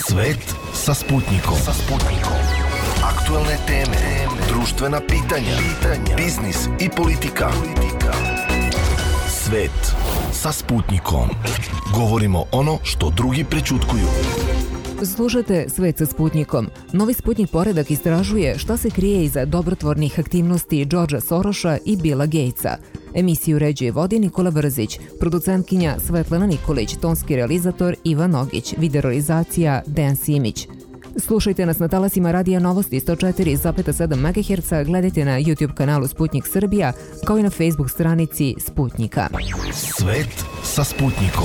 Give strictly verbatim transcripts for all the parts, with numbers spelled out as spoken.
Svet sa Sputnikom. Sa Sputnikom. Aktuelne teme, društvena pitanja, pitanja, biznis i politika. politika. Svet sa Sputnikom. Govorimo ono što drugi prećutkuju. Slušate Svet sa Sputnikom. Novi Sputnik poredak istražuje šta se krije iza dobrotvornih aktivnosti Georgea Soroša i Billa Gatesa. Emisiju uređuje i vodi Nikola Brzić, producentkinja Svetlana Nikolić, tonski realizator Ivan Ogić, videorealizacija Dejan Simić. Slušajte nas na talasima Radija Novosti sto četiri zarez sedam megaherca, gledajte na YouTube kanalu Sputnik Srbija, kao i na Facebook stranici Sputnika. Svet sa Sputnikom.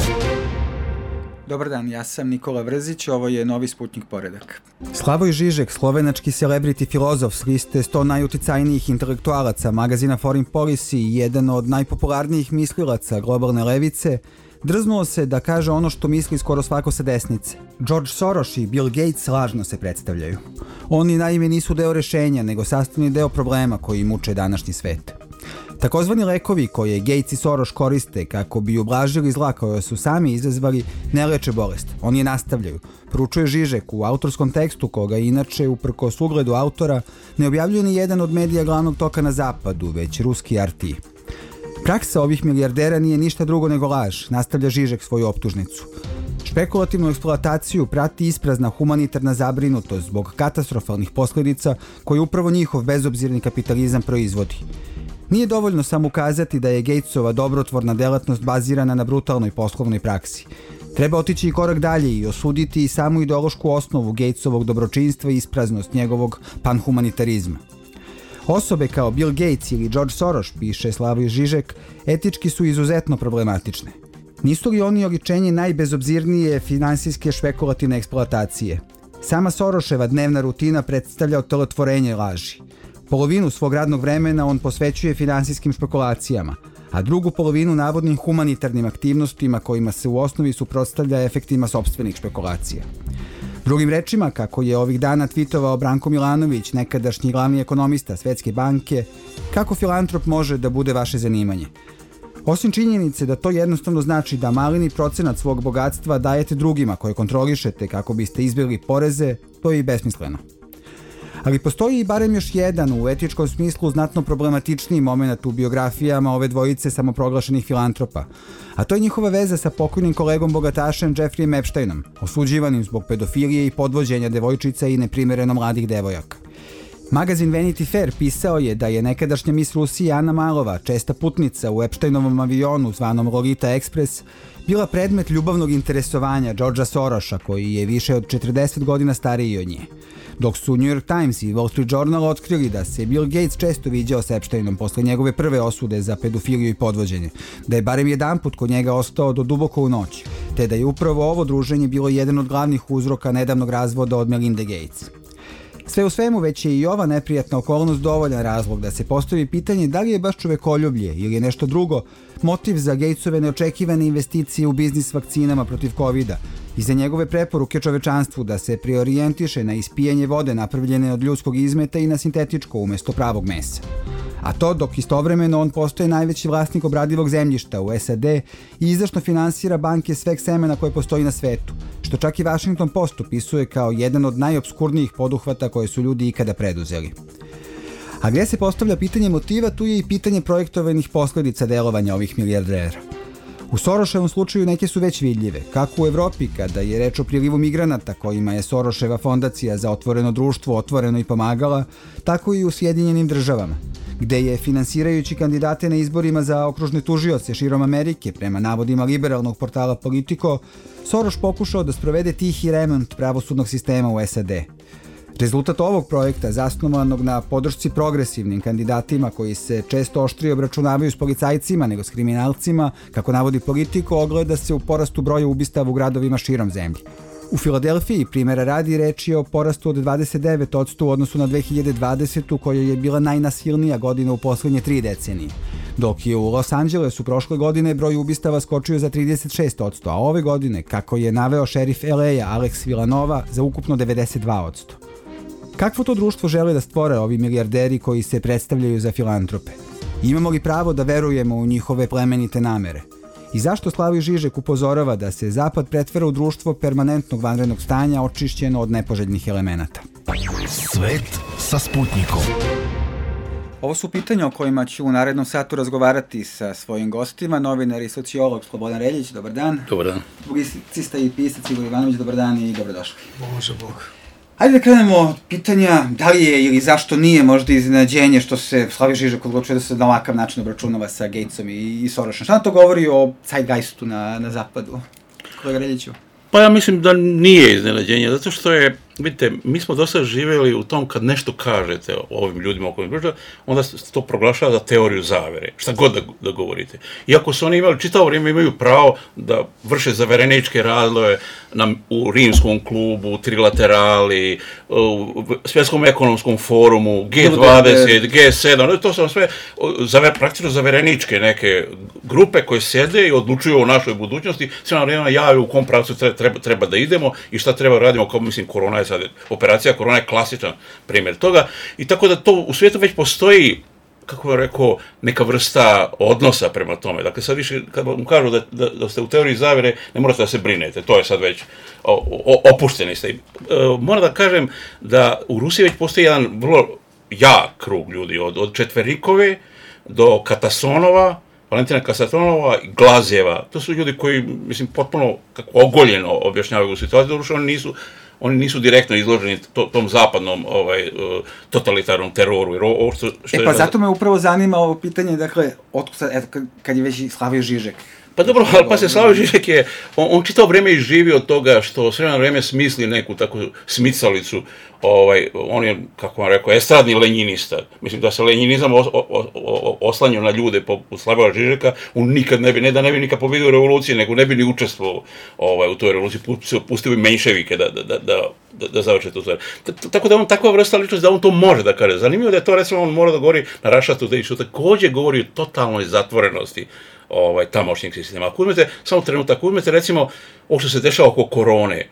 Dobar dan, ja sam Nikola Brzić, ovo je Novi Sputnik poredak. Slavoj Žižek, slovenački celebrity filozof s liste sto najuticajnijih intelektualaca magazina Foreign Policy i jedan od najpopularnijih mislilaca globalne levice, drznuo se da kaže ono što misli skoro svako sa desnice. George Soros i Bill Gates lažno se predstavljaju. Oni naime nisu deo rešenja, nego sastavni deo problema koji muče današnji svet. Takozvani lekovi koje Gates i Soros koriste kako bi ublažili zla koje su sami izazvali ne leče bolest, oni je nastavljaju, poručuje Žižek u autorskom tekstu koga inače uprkos ugledu autora ne objavljuje ni jedan od medija glavnog toka na zapadu, već ruski R T. Praksa ovih milijardera nije ništa drugo nego laž, nastavlja Žižek svoju optužnicu. Špekulativnu eksploataciju prati isprazna humanitarna zabrinutost zbog katastrofalnih posljedica koje upravo njihov bezobzirni kapitalizam proizvodi. Nije dovoljno samo ukazati da je Gatesova dobrotvorna delatnost bazirana na brutalnoj poslovnoj praksi. Treba otići i korak dalje i osuditi i samu ideološku osnovu Gatesovog dobročinstva i ispraznost njegovog panhumanitarizma. Osobe kao Bill Gates ili George Soros, piše Slavoj Žižek, etički su izuzetno problematične. Nisu li oni oličenje najbezobzirnije finansijske špekulativne eksploatacije? Sama Soroševa dnevna rutina predstavlja otelotvorenje laži. Polovinu svog radnog vremena on posvećuje finansijskim špekulacijama, a drugu polovinu navodnim humanitarnim aktivnostima kojima se u osnovi suprotstavlja efektima sopstvenih špekulacija. Drugim rečima, kako je ovih dana tvitovao Branko Milanović, nekadašnji glavni ekonomista Svetske banke, kako filantrop može da bude vaše zanimanje? Osim činjenice da to jednostavno znači da malini procenat svog bogatstva dajete drugima koje kontrolišete kako biste izbjegli poreze, to je i besmisleno. Ali postoji i barem još jedan u etičkom smislu znatno problematičniji moment u biografijama ove dvojice samoproglašenih filantropa, a to je njihova veza sa pokojnim kolegom bogatašem Jeffreyem Epsteinom, osuđivanim zbog pedofilije i podvođenja devojčica i neprimjereno mladih devojaka. Magazin Vanity Fair pisao je da je nekadašnja mis Rusije Ana Malova, česta putnica u Epsteinovom avionu zvanom Lolita Express, bila predmet ljubavnog interesovanja Georgea Soroša, koji je više od četrdeset godina stariji od nje. Dok su New York Times i Wall Street Journal otkrili da se Bill Gates često viđao s Epsteinom posle njegove prve osude za pedofiliju i podvođenje, da je barem jedanput kod njega ostao do duboko u noć, te da je upravo ovo druženje bilo jedan od glavnih uzroka nedavnog razvoda od Melinda Gates. Sve u svemu, već je i ova neprijatna okolnost dovoljan razlog da se postavi pitanje da li je baš čovekoljublje ili je nešto drugo motiv za Gatesove neočekivane investicije u biznis vakcinama protiv kovida i za njegove preporuke čovečanstvu da se preorijentiše na ispijanje vode napravljene od ljudskog izmeta i na sintetičko umjesto pravog mesa. A to dok istovremeno on postaje najveći vlasnik obradivog zemljišta u S A D i izdašno finansira banke sveg semena koje postoji na svetu, što čak i Washington Post opisuje kao jedan od najopskurnijih poduhvata koje su ljudi ikada preduzeli. A gdje se postavlja pitanje motiva, tu je i pitanje projektovanih posljedica delovanja ovih milijardera. U Soroševom slučaju neke su već vidljive, kako u Evropi kada je reč o prilivu migranata kojima je Soroševa fondacija za otvoreno društvo otvoreno i pomagala, tako i u Sjedinjenim državama, gde je finansirajući kandidate na izborima za okružne tužioce širom Amerike prema navodima liberalnog portala Politico, Soros pokušao da sprovede tihi remont pravosudnog sistema u S A D. Rezultat ovog projekta, zasnovanog na podršci progresivnim kandidatima koji se često oštrije obračunavaju s policajcima nego s kriminalcima, kako navodi Politico, ogleda se u porastu broja ubistava u gradovima širom zemlje. U Filadelfiji, primjera radi, reč je o porastu od dvadeset devet posto u odnosu na dve hiljade dvadesetu koja je bila najnasilnija godina u posljednje tri decenije, dok je u Los Angelesu prošle godine broj ubistava skočio za trideset šest posto, a ove godine, kako je naveo šerif L A-a Alex Villanova, za ukupno devedeset dva posto. Kakvo to društvo žele da stvore ovi milijarderi koji se predstavljaju za filantrope? Imamo li pravo da verujemo u njihove plemenite namere? i zašto Slavoj Žižek upozorava da se Zapad pretvara u društvo permanentnog vanrednog stanja očišćeno od nepoželjnih elemenata. Svet sa Sputnikom. Ovo su pitanja o kojima ću u narednom satu razgovarati sa svojim gostima, novinar i sociolog Slobodan Reljić, dobar dan. Dobar dan. Publicista i pisac Igor Ivanović, dobar dan i dobrodošli. Može Bog. Ajde da krenemo od pitanja da li je ili zašto nije možda iznenađenje što se Slavoj Žižek odlučuje da se na ovakav način obračunava sa Gatesom i, i Sorošem. Šta nam to govori o zeitgeistu na, na zapadu? Kolega Reljiću? Pa ja mislim da nije iznenađenje, zato što je, vidite, mi smo dosta živjeli u tom kad nešto kažete ovim ljudima o kojim pričate, onda se to proglašava za teoriju zavere, šta god da, da govorite. Iako su oni imali, čitavo vrijeme imaju pravo da vrše zavereničke razloje na, u Rimskom klubu, u Trilaterali, u Svjetskom ekonomskom forumu, G dvadeset, G sedam, to su sve zaver, praktično zavereničke neke grupe koje sjede i odlučuju o našoj budućnosti, sve na vrijeme jave u kom pravcu treba, treba, treba da idemo i šta treba radimo, kao mislim, korona je sad, operacija korona je klasičan primjer toga, i tako da to u svijetu već postoji, kako bih rekao, neka vrsta odnosa prema tome. Dakle, sad više, kad vam kažu da, da, da ste u teoriji zavere, ne morate da se brinete, to je sad već o, o, opušteni ste. E, moram da kažem da u Rusiji već postoji jedan vrlo jak krug ljudi, od, od Četverikove do Katasonova, Valentina Kasatonova i Glazjeva. To su ljudi koji, mislim, potpuno kako ogoljeno objašnjavaju situaciju, dobro što oni nisu oni nisu direktno izloženi to, tom zapadnom ovaj, totalitarnom teroru. Jer ovo što, što e pa je, zato me upravo zanima ovo pitanje, dakle, otkud sad, eto, kad je već i Slavoj Žižek. Pa dobro, ali pa se Slavoj Žižek je, on, on čitao vrijeme i živi od toga što sve na vrijeme smisli neku takvu smicalicu, ovaj, on je, kako vam rekao, estradni lenjinista. Mislim da se lenjinizam os, o, o, oslanjao na ljude poput Slavoja Žižeka, on nikad ne bi, ne da ne bi nikad pobedio u revoluciji, nego ne bi ni učestvovao ovaj, u toj revoluciji, pustio bi menševike da, da, da, da, da završe tu stvar. Tako da on takva vrsta ličnosti da on to može da kaže. Zanimljivo da je to, recimo, on mora da govori na Russia Today, što također govori o totalnoj zatvorenosti ovaj, tamošnjeg sistema. Ako uzmete, samo trenutak, ako uzmete recimo ovo što se dešava oko korone,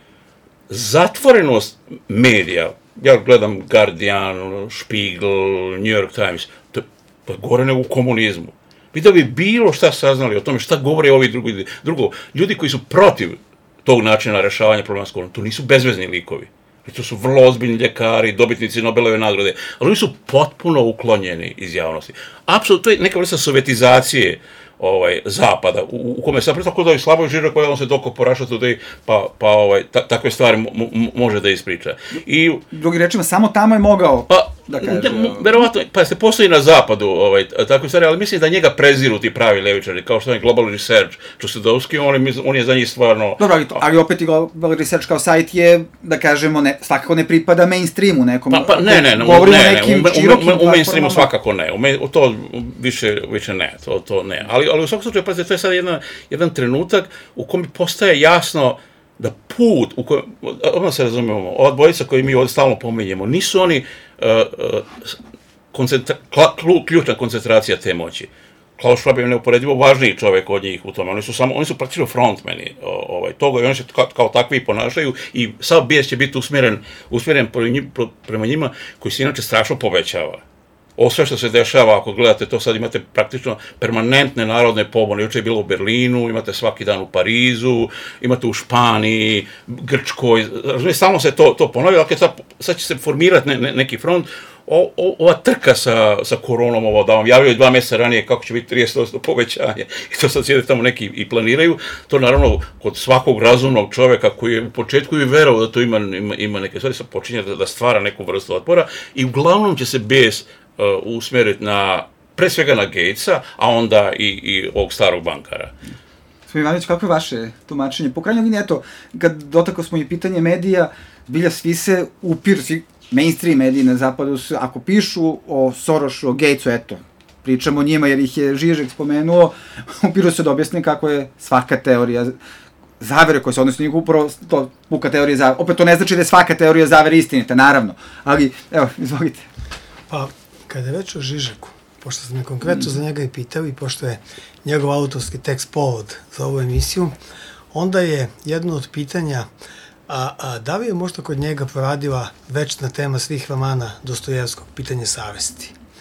zatvorenost medija, ja gledam Guardian, Spiegel, New York Times, to, to je gore nego u komunizmu. Vi da bi bilo šta saznali o tome šta govore ovi drugi, drugo, ljudi koji su protiv tog načina rešavanja problema s koronom, to nisu bezvezni likovi. To su vrlo ozbiljni ljekari, dobitnici Nobelove nagrade, ali oni su potpuno uklonjeni iz javnosti. Apsolutno, to je neka vrsta sovjetizacije ovaj, zapada, u, u kome sad tako da je Slavoj Žižek, on se doko poraša today, pa, pa ovaj, ta, takve stvari mo, mo, može da ispriča. I, drugi rečima, samo tamo je mogao pa, da kaže. Ne, verovatno, pa se postoji na zapadu ovaj, takve stvari, ali mislim da njega preziru ti pravi levičari, kao što je Global Research, Čusedovski, on, on je za njih stvarno... Dobro, ali, ali opet i Global Research kao sajt je, da kažemo, ne, svakako ne pripada mainstreamu nekom. Pa, pa ne, ne, ne, govorimo ne, o nekim ne, širokim u, u, u mainstreamu svakako ne, u, to više, više ne, to, to ne, ali, ali u svakom slučaju, pazite, to je sad jedan, jedan trenutak u kojem postaje jasno da put, u kojem, odmah se razumijemo, ova dvojica koju mi ovdje stalno pominjemo, nisu oni uh, uh, koncentra, kla, ključna koncentracija te moći. Klaus Schwab je neuporedivo važniji čovjek od njih u tome. Oni su samo, oni su praktično frontmeni ovaj, toga i oni se kao, kao takvi ponašaju i sav bijes će biti usmjeren, usmjeren prema njima koji se inače strašno povećava. Ovo sve što se dešava, ako gledate to, sad imate praktično permanentne narodne pobune. Juče je bilo u Berlinu, imate svaki dan u Parizu, imate u Španiji, Grčkoj, razumije, stalno se to, to ponavlja, dakle sad, sad će se formirati ne, ne, neki front. O, o, ova trka sa, sa koronom, ovo da vam javio dva mjeseca ranije kako će biti trideset posto povećanje i to sad sjede tamo neki i planiraju, to naravno kod svakog razumnog čovjeka koji je u početku i verovao da to ima, ima, ima neke stvari, sad počinje da, da stvara neku vrstu otpora i uglavnom će se bes uh, usmjeriti na, pre svega na Gatesa, a onda i, i ovog starog bankara. Gospodin Ivanović, kako je vaše tumačenje? Po krajnjoj liniji, eto, kad dotakao smo i pitanje medija, bilja svi se upir, svi mainstream mediji na zapadu, ako pišu o Sorošu, o Gatesu, eto, pričamo o njima jer ih je Žižek spomenuo, upiru se da objasne kako je svaka teorija zavere koja se odnosi na njih upravo to puka teorija zavere. Opet to ne znači da je svaka teorija zavere istinita, naravno, ali evo, izvolite. Pa, kada je već o Žižeku, pošto sam me konkretno za njega i pitao i pošto je njegov autorski tekst povod za ovu emisiju, onda je jedno od pitanja A, a da li je možda kod njega poradila večna tema svih romana Dostojevskog, pitanje savesti?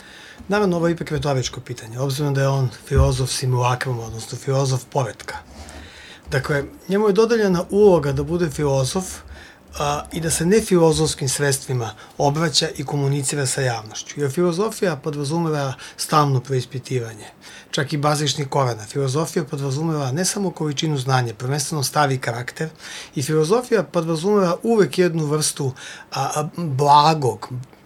Naravno, ovo je ipak retoričko pitanje, obzirom da je on filozof simulakrum, odnosno filozof poretka. Dakle, njemu je dodeljena uloga da bude filozof a, i da se nefilozofskim sredstvima obraća i komunicira sa javnošću. Jer filozofija podrazumeva stalno preispitivanje, čak i bazičnih korana. Filozofija podrazumeva ne samo količinu znanja, prvenstveno stavi karakter, i filozofija podrazumeva uvek jednu vrstu a, a, blagog,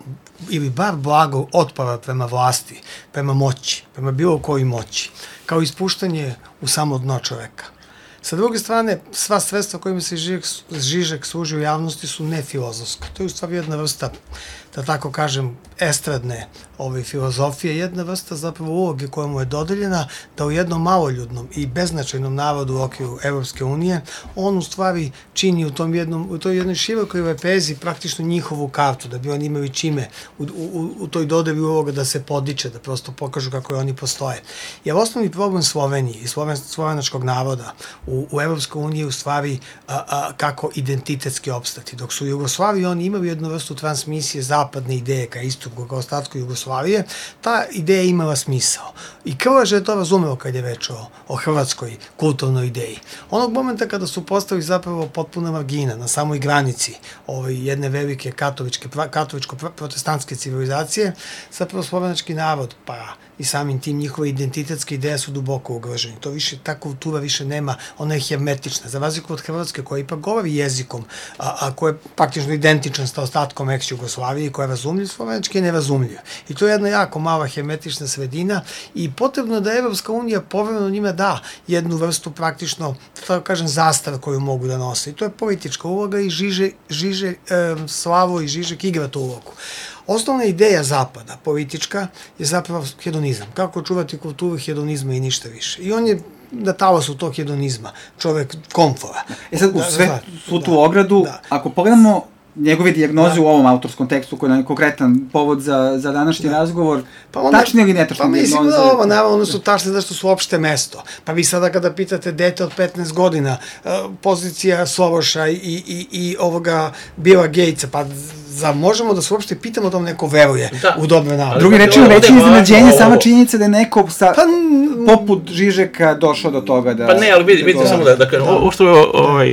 ili bar blagog otpora prema vlasti, prema moći, prema bilo koji moći, kao ispuštanje u samo dno čoveka. Sa druge strane, sva sredstva kojima se Žižek, Žižek služi u javnosti su nefilozofska. To je u stvari jedna vrsta, da tako kažem, estradne ove filozofije, jedna vrsta zapravo uloge koja mu je dodeljena da u jednom maloljudnom i beznačajnom narodu u okviru Evropske unije on u stvari čini u, tom jednom, u toj jednoj širokoj lepezi praktično njihovu kartu, da bi oni imali čime u, u, u toj dodeli uloga da se podiče, da prosto pokažu kako je oni postoje. Jer osnovni problem Slovenije i sloven, slovenačkog naroda u, u Evropskoj uniji je u stvari a, a, kako identitetski opstati. Dok su u Jugoslaviji oni imali jednu vrstu transmisije zapadne ideje ka istoku, ka ostatku Jugoslavije, ta ideja je imala smisao. I Krleža je to razumeo kad je reč o, o hrvatskoj kulturnoj ideji. Onog momenta kada su postali zapravo potpuna margina na samoj granici ove jedne velike katoličke, katoličko-protestantske civilizacije, zapravo slovenački narod, pa i samim tim njihove identitetske ideje su duboko ugroženi. To više, ta kultura više nema, ona je hermetična. Za razliku od Hrvatske koja ipak govori jezikom, a, a koja je praktično identičan sa ostatkom ex-Jugoslavije i koja je razumljiv, slovenački je nerazumljiv. I to je jedna jako mala hermetična sredina i potrebno da Evropska unija povremeno njima da jednu vrstu praktično, tako kažem, zastav koju mogu da nose. I to je politička uloga i Žiže, Žiže e, Slavo i Žižek igra tu ulogu. Osnovna ideja Zapada, politička, je zapravo hedonizam. Kako čuvati kulturu hedonizma i ništa više. I on je na talasu tog hedonizma, čovek komfora. E sad, u sve svu tu ogradu, da. Ako pogledamo njegove dijagnoze da. U ovom autorskom tekstu, koji je konkretan povod za, za današnji da. razgovor, pa onda, tačne ili netačne pa dijagnoze? Pa mislim da ovo, naravno su tačne zašto su uopšte mesto. Pa vi sada kada pitate dete od petnaest godina, pozicija Soroša i, i, i ovoga Billa Gatesa, pa za možemo da se uopšte pitamo da vam neko veruje da. U dobre navode. Drugi rečima, veće iznenađenje, sama činjenica da je neko sa, pa, poput Žižeka došao do toga da... Pa ne, ali vidite, vidite samo da, da kažem, ovo što je ovaj...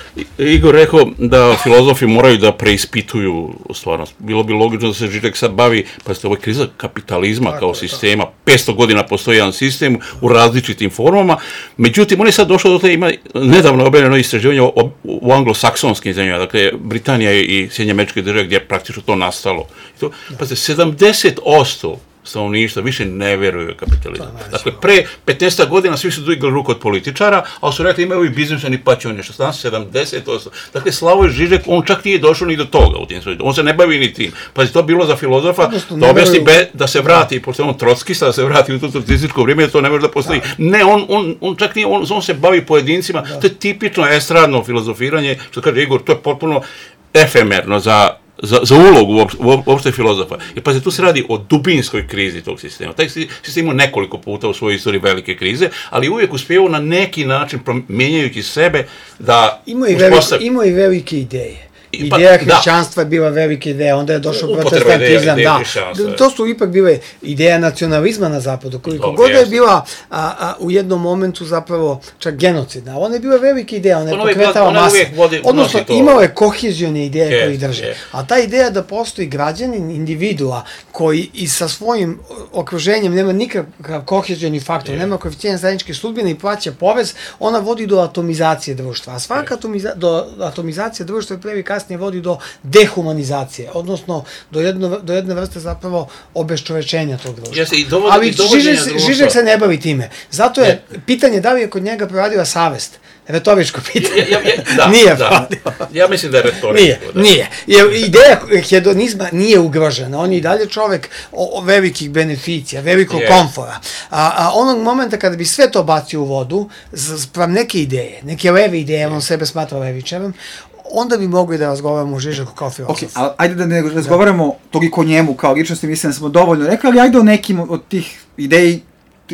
Igor rekao da filozofi moraju da preispituju stvarnost. Bilo bi logično da se Žižek sad bavi, pa ste ovo je kriza kapitalizma kao sistema, petsto godina postoji jedan sistem u različitim formama, međutim, on je sad došao do te, ima nedavno objavljeno istraživanje u, u anglosaksonskim zemljama, dakle, Britanija i Sjedinjene Američke Države gdje je praktično to nastalo. I to, pa ste sedamdeset posto stanovništva više ne veruju u kapitalizam. Dakle, pre petnaest godina svi su digli ruku od političara, ali su rekli imaju i biznismeni pa će on nešto. Danas sedamdeset posto. Dakle, Slavoj Žižek, on čak nije došao ni do toga u tim stvarima. On se ne bavi ni tim. Pa je to bilo za filozofa, da objasni be, da se vrati, pošto on trockista, da se vrati u to trocističko vrijeme, to ne može da postoji. Da. Ne, on, on, on čak nije, on, on se bavi pojedincima. Da. To je tipično estradno filozofiranje, što kaže Igor, to je potpuno efemerno za Za, za ulogu uopšte filozofa. I pa se tu se radi o dubinskoj krizi tog sistema. Taj sistem ima nekoliko puta u svojoj istoriji velike krize, ali uvijek uspijevao na neki način, mijenjajući sebe, da uspostavi... Imao i velike ideje. Ideja pa, hrišćanstva da. Je bila velika ideja, onda je došao protestantizam, da. To su ipak bile ideja nacionalizma na zapadu, koliko god je bila a, a, u jednom momentu zapravo čak genocidna. Ona je bila velika ideja, ona je ono pokretala ona mase. Vodi, odnosno, imao je kohezijone ideje yes, koje ih drže. Yes. A ta ideja da postoji građanin, individua, koji i sa svojim okruženjem nema nikakav kohezijoni faktor, yes. nema koeficijent zajedničke sudbine i plaća porez, ona vodi do atomizacije društva. A svaka yes. atomiza, do atomizacije društva je previ kasnije vodi do dehumanizacije, odnosno do, jedno, do jedne vrste zapravo obeščovečenja tog društva. Jeste, i dovod, ali i Žižek, Žižek se ne bavi time. Zato je ne. Pitanje da li je kod njega proradila savest. Retoričko pitanje. Ja, ja, ja, da, nije da. Ja mislim da je retoričko. Nije, da. Nije. Jer ideja hedonizma nije ugrožena. On je i dalje čovek o, o velikih beneficija, velikog yeah. komfora. A, a onog momenta kada bi sve to bacio u vodu, sprav neke ideje, neke leve ideje, yeah. on sebe smatra levičarem, onda bi mogli da razgovaramo o Žižeku kao filozofu. Ok, ali ajde da ne razgovaramo da. Toliko o njemu kao ličnosti, mislim da smo dovoljno rekli, ali ajde o nekim od tih ideji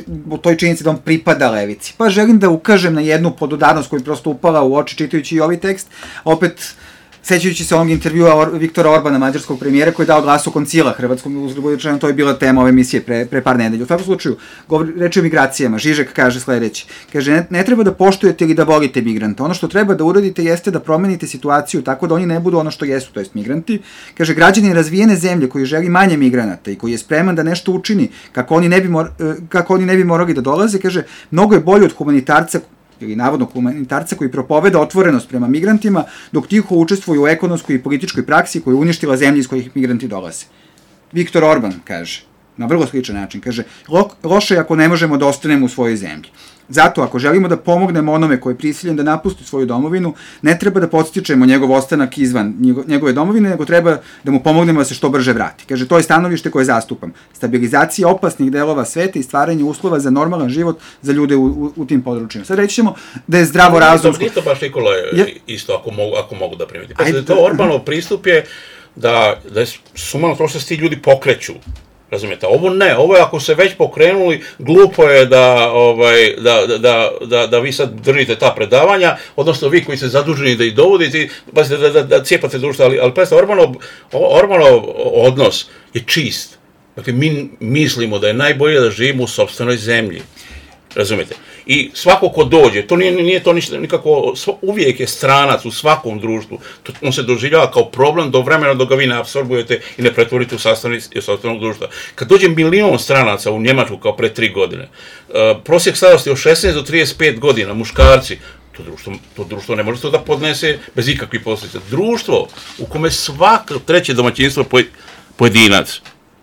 o toj činjenici da on pripada levici. Pa želim da ukažem na jednu podudarnost koju prosto upala u oči čitajući i ovaj tekst. Opet sećajući se onog intervjua Or, Viktora Orbana, mađarskog premijera, koji je dao glas o koncila hrvatskom, uzgled, to je bila tema ove emisije pre, pre par nedelja. U svakom slučaju, govori, reči o migracijama, Žižek kaže sledeće, kaže, ne, ne treba da poštujete ili da volite migranta, ono što treba da uradite jeste da promenite situaciju tako da oni ne budu ono što jesu, to jest migranti. Kaže, građanin razvijene zemlje koji želi manje migranata i koji je spreman da nešto učini kako oni ne bi, mor, kako oni ne bi morali da dolaze, kaže, mnogo je bolje od humanitarca ili navodnog humanitarca koji propoveda otvorenost prema migrantima, dok tiho učestvuju u ekonomskoj i političkoj praksi koja je uništila zemlje iz kojih migranti dolaze. Viktor Orban kaže, na vrlo sličan način, kaže, lo, loše je ako ne možemo da ostanemo u svojoj zemlji. Zato, ako želimo da pomognemo onome koji je prisiljen da napusti svoju domovinu, ne treba da podstičemo njegov ostanak izvan njegove domovine, nego treba da mu pomognemo da se što brže vrati. Kaže, to je stanovište koje zastupam. Stabilizacija opasnih delova sveta i stvaranje uslova za normalan život za ljude u, u, u tim područjima. Sad reći ćemo da je zdravo razumsko. Nije to baš, Nikola, isto, ako mogu, ako mogu da primiti. Pa da to Orbanov pristup je da, da je sumalno to što se ti ljudi pokreću. Razumijete, ovo ne, ovo je ako se već pokrenuli, glupo je da, ovaj, da, da, da, da vi sad držite ta predavanja, odnosno vi koji ste zaduženi da ih dovodite, pa da, da, da, da cijepate društvo, ali, ali pazite, Orbanov, Orbanov odnos je čist. Dakle, mi mislimo da je najbolje da živimo u sopstvenoj zemlji. Razumijete? I svako ko dođe, to nije, nije to ništa, nikako, uvijek je stranac u svakom društvu, to, on se doživljava kao problem do vremena dok ga vi ne apsorbujete i ne pretvorite u sastavni sastavnog društva. Kad dođe milion stranaca u Njemačku kao pre tri godine, uh, prosjek starosti od šesnaest do trideset pet godina, muškarci, to društvo, to društvo ne može to da podnese bez ikakvih posljedica. Društvo u kome svako treće domaćinstvo je pojedinac,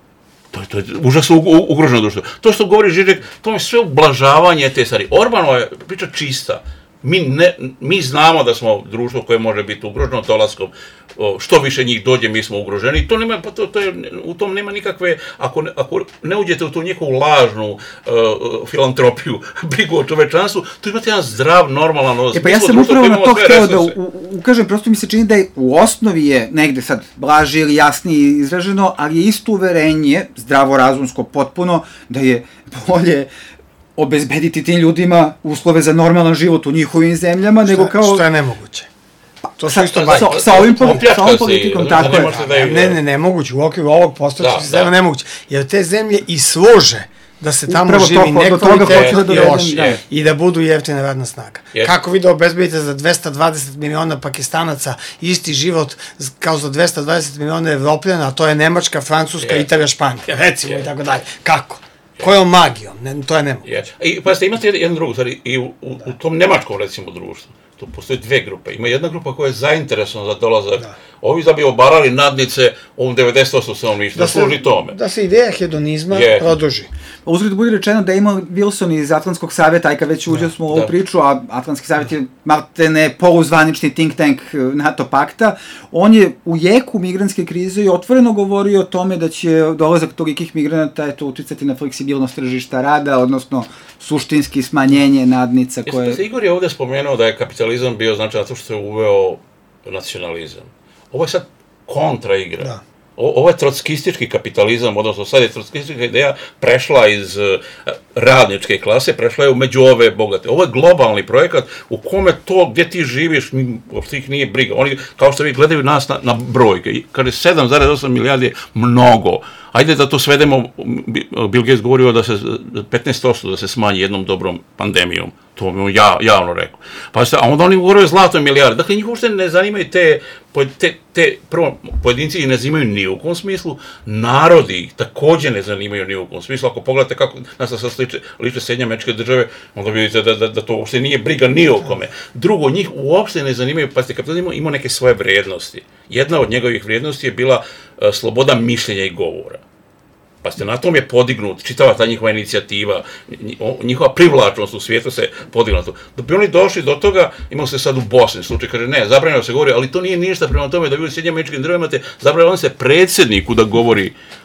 To je, to je užasno ugroženo društvo. To što govori Žižek, to je sve ublažavanje te stvari. Orbanova je priča čista. Mi, ne, mi znamo da smo društvo koje može biti ugroženo dolaskom. Što više njih dođe, mi smo ugroženi. I to nema, pa to, to je, u tom nema nikakve, ako ne, ako ne uđete u tu njihovu lažnu uh, filantropiju, brigu o čovečanstvu, to imate jedan zdrav, normalan odnos. E pa ja sam upravo na to hteo da u, ukažem, prosto mi se čini da je u osnovi je negde sad blaže ili jasnije izraženo, ali je isto uverenje, zdravorazumsko potpuno, da je bolje obezbediti tim ljudima uslove za normalan život u njihovim zemljama, šta, nego kao... Što je nemoguće. To sa, sa, sa, sa ovim sa ovom politikom, tako je. Ne, ne, ne, nemoguće, u okviru ovog postojećeg sistema nemoguće. Jer te zemlje i služe da se tamo upravo živi nekvalitetno i loše da. I da budu jeftina radna snaga. Yes. Kako vi da obezbedite za dvesta dvadeset miliona Pakistanaca isti život kao za dvesta dvadeset miliona Evropljana, a to je Nemačka, Francuska, yes. Italija, Španija, recimo yes. i tako dalje. Kako? Kojom magijom? Ne, to je nemoguće. Yes. I pa ste imate jedan drugu, stvari, i u, u, u tom nemačkom, recimo, društvu, tu postoje dve grupe. Ima jedna grupa koja je zainteresovana za dolazak. Da. Ovi da bi obarali nadnice ovom devedeset posto stanovništva, da služi tome. Da se ideja hedonizma yes. produži. Uzgled bude rečeno da ima Wilson iz Atlantskog savjeta, aj kad već uđe smo u ovu da. priču, a Atlantski savjet je maltene poluzvanični think tank NATO pakta, on je u jeku migrantske krize i otvoreno govorio o tome da će dolazak tolikih migranata eto, uticati na fleksibilnost tržišta rada, odnosno suštinski smanjenje nadnica koje... Jeste, Igor je ovdje spomenuo da je kapitalizam bio znači zato što je uveo nacionalizam. Ovo je sad kontra igra. Da. O, ovo je trotskistički kapitalizam, odnosno sad je trotskistička ideja prešla iz uh, radničke klase, prešla je u među ove bogate. Ovo je globalni projekat u kome to gdje ti živiš, uopšte ih nije briga. Oni, kao što vi gledaju nas na, na brojke, kada je sedam zarez osam milijardi je mnogo. Ajde da to svedemo, Bill Gates govorio da se petnaest posto da se smanji jednom dobrom pandemijom. To mi je ja, javno rekao. Pa a onda oni govorio zlatoj milijardi. Dakle, njih uopšte ne zanimaju te, te, te prvo, pojedinci ih ne zanimaju ni u kom smislu, narodi ih također ne zanimaju ni u kom smislu. Ako pogledate kako nas sad liče, liče Sjedinjene Američke Države, onda vidite da, da, da to uopšte nije briga ni o kome. Drugo, njih uopšte ne zanimaju, pa ste kapitalizam ima neke svoje vrijednosti. Jedna od njegovih vrijednosti je bila uh, sloboda mišljenja i govora. Pa ste na tom je podignut, čitava ta njihova inicijativa, njihova privlačnost u svijetu se podignuta. Da bi oni došli do toga, imamo se sad u Bosni, slučaj kaže ne, zabranjeno se govori, ali to nije ništa prema tome da vi u Sjedinjenim Američkim Državama imate, zabranjeno se predsjedniku da govori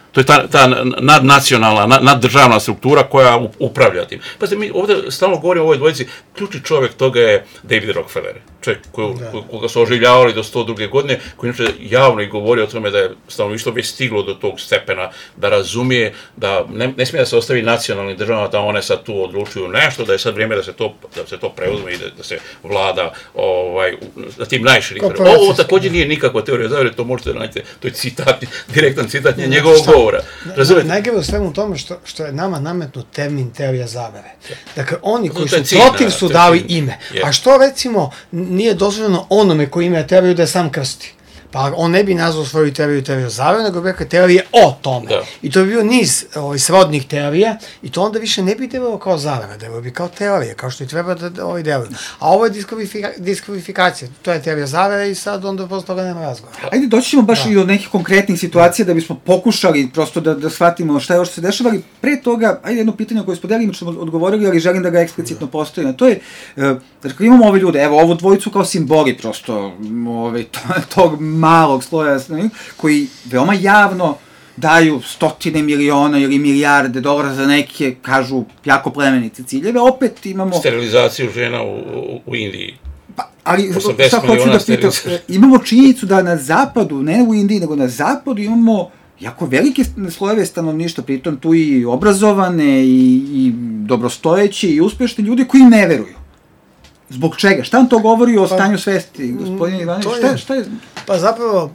To je ta, ta nadnacionalna, naddržavna struktura koja upravlja tim. Pazite, mi ovdje stalno govorimo o ovoj dvojici, ključni čovjek toga je David Rockefeller, čovjek ko, ko, koga su oživljavali do sto druge godine, koji inače javno i govori o tome da je stanovništvo već stiglo do tog stepena, da razumije da ne, ne smije da se ostavi nacionalnim državama, da one sad tu odlučuju nešto, da je sad vrijeme da se to, da se to preuzme i da, da se vlada ovaj, na tim najširim. Ovo, ovo također nije nikakva teorija zavere, to možete da nađete, to je citat, direktan citat njegovog govora. Najgore u svemu tome što, što je nama nametnut termin teorija zavere. Dakle, oni koji su protiv su dali ime. A što recimo nije dozvoljeno onome koji ima teoriju da je sam krsti? Pa on ne bi nazvao svoju teoriju teoriju zavere, nego bi rekao teorije o tome. Da. I to bi bio niz ovaj, srodnih teorija i to onda više ne bi delovalo kao zavera, delovalo bi kao teorija, kao što i treba da ovaj deluju. A ovo je diskvalifika, diskvalifikacija, to je teorija zavere i sad onda posle toga nema razgovora. Ajde, doći ćemo baš da. i do nekih konkretnih situacija da bismo pokušali prosto da, da shvatimo šta je ovo što se dešava, ali pre toga, ajde jedno pitanje koje smo delimično odgovorili, ali želim da ga eksplicitno postavim. To je, dakle, imamo ove ljude, evo, ovu dvojicu kao simboli prosto, ove, to, tog malog sloja, koji veoma javno daju stotine miliona ili milijarde dolara za neke, kažu, jako plemenite ciljeve, opet imamo... Sterilizaciju žena u, u, u Indiji. Pa, ali, sad hoću da pitam, imamo činjenicu da na zapadu, ne u Indiji, nego na zapadu imamo jako velike slojeve stanovništva, pritom tu i obrazovane, i, i dobrostojeći, i uspešni ljudi koji ne veruju. Zbog čega? Šta vam to govori o stanju svesti, gospodine Ivanović? Šta, šta je? Pa zapravo,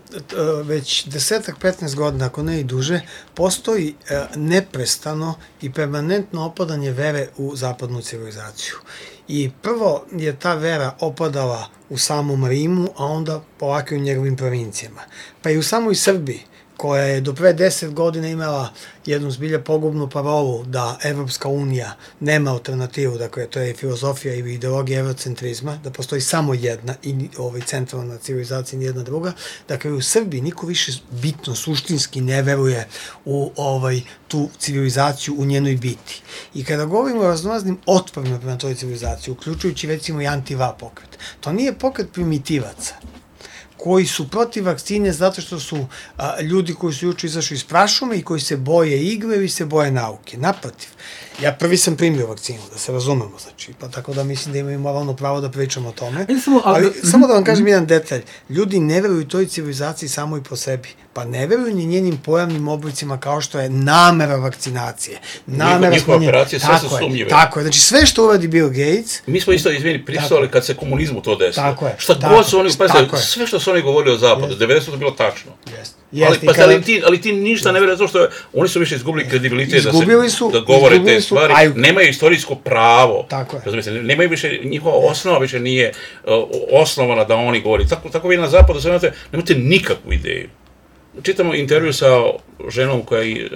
već desetak, petnaest godina, ako ne i duže, postoji neprestano i permanentno opadanje vere u zapadnu civilizaciju. I prvo je ta vera opadala u samom Rimu, a onda polako i u njegovim provincijama. Pa i u samoj Srbiji, koja je do pre deset godina imala jednu zbilja pogubnu parolu da Evropska unija nema alternativu, dakle to je filozofija ili ideologija eurocentrizma, da postoji samo jedna i ovaj, centralna civilizacija i nijedna druga. Dakle, u Srbiji niko više bitno, suštinski ne veruje u ovaj, tu civilizaciju u njenoj biti. I kada govorimo o raznoraznim otporima prema toj civilizaciji, uključujući recimo i anti-va pokret, to nije pokret primitivaca koji su protiv vakcine zato što su a, ljudi koji su juče izašli iz prašume i koji se boje igre ili se boje nauke. Naprotiv, ja prvi sam primio vakcinu, da se razumemo, znači, pa tako da mislim da imaju moralno pravo da pričamo o tome. Samo, ali, ali samo da vam kažem jedan detalj, ljudi ne veruju toj civilizaciji samo i po sebi, pa ne veruju ni njenim pojavnim oblicima kao što je namera vakcinacije. Namera njihove operacije sve su sumnjive. Tako je, znači sve što uradi Bill Gates... Mi smo isto, izmeni, pristovali kad se komunizmu to desilo. Tako je. Šta god su oni, pa sve što su oni govorili o zapadu, devedeset je bilo tačno. Jeste. Ali, pa, ali, ti, ali ti ništa ne veruje, zato što oni su više izgubili kredibilitet da, se, su, da govore te stvari, aj, nemaju istorijsko pravo, razumijete, nemaju više, njihova osnova više nije uh, osnovana da oni govori, tako, tako vi na zapadu sve nemate, nemate nikakvu ideju. Čitamo intervju sa ženom koja je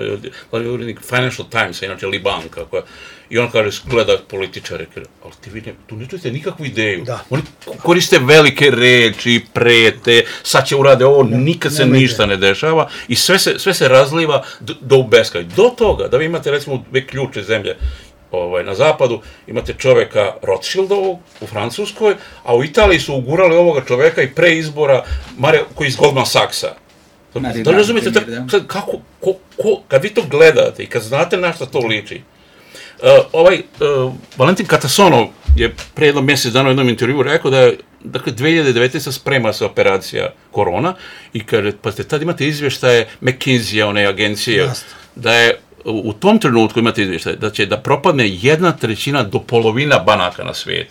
uh, Financial Times, inače Libanka, koja, i on kaže, gleda političare, ali ti vi ne, tu ne čujete nikakvu ideju. Da. Oni koriste velike reči, prete, sad će urade ovo, da, nikad se ništa ne dešava i sve se, sve se razliva do, do u beskraj. Do toga, da vi imate recimo dve ključe zemlje, ovaj, na zapadu, imate čoveka Rothschildovog u Francuskoj, a u Italiji su ugurali ovoga čoveka i pre izbora Mare, koji iz Goldman Sachsa. Da li razumijete, da, kako, ko, ko, kad vi to gledate i kad znate na što to liči, Uh, ovaj uh, Valentin Katasonov je pre jednom mjesec dana u jednom intervju rekao da je, dakle, dve hiljade devetnaeste. sprema se operacija korona i kaže, pa ste tad imate izvještaje McKinsey, one agencije, Just. da je u tom trenutku imate izvještaje da će da propadne jedna trećina do polovina banaka na svijetu.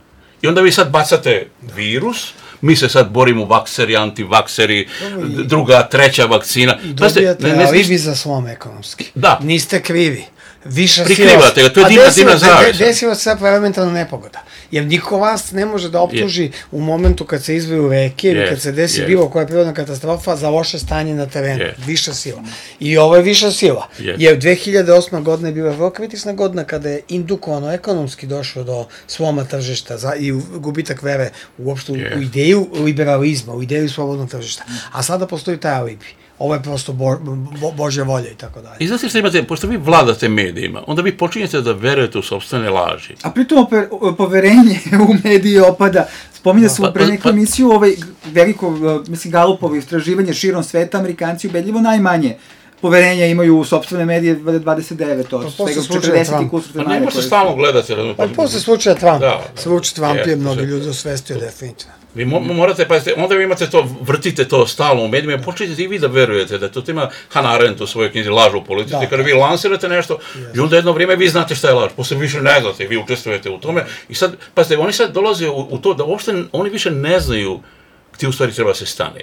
I onda vi sad bacate virus, mi se sad borimo vakseri, antivakseri, druga, treća vakcina. I dobijate alibi za slom ekonomski. Da. Niste krivi. Viša prikrivate ga, to je divna, divna zavisa. Desila se sad parlamentarna nepogoda. Jer niko vas ne može da optuži yeah. u momentu kad se izviju reke ili yes. kad se desi yes. bilo koja prirodna katastrofa za loše stanje na terenu. Yes. Viša sila. I ovo je viša sila. Yes. Jer dve hiljade osma. godina je bila vrlo kritična godina kada je indukovano ekonomski došlo do sloma tržišta za, i gubitak vere uopšte yes. u ideju liberalizma, u ideju slobodnog tržišta. A sada postoji taj alibi. Ovo je prosto bo, bo, Božja volja i tako dalje. I znate što imate, pošto vi vladate medijima, onda vi počinjete da verujete u sopstvene laži. A pritom poverenje u medije opada. Spominja se u pre neku emisiju ovaj veliko, mislim, Galupovo istraživanje širom sveta, Amerikanci ubedljivo najmanje poverenja imaju u sopstvene medije dvadeset devet od pa svega četrdeset i kusur zemalja. Pa ne možete stalno gledati. Pa posle slučaja Trump. Da, Slučaj Trump je je, mnogi je. ljudi osvestio definitivno. Vi mo morate, pazite, onda vi imate to, vrtite to stalno u medijima, počnete i vi da verujete da to ima Hannah Arendt u svojoj knjizi Laž u politici, da, kada vi lansirate nešto, yes. I onda jedno vrijeme vi znate šta je laž, posle više ne znate, vi učestvujete u tome i sad, pazite, oni sad dolaze u, u to da uopšte oni više ne znaju gdje u stvari treba se stane.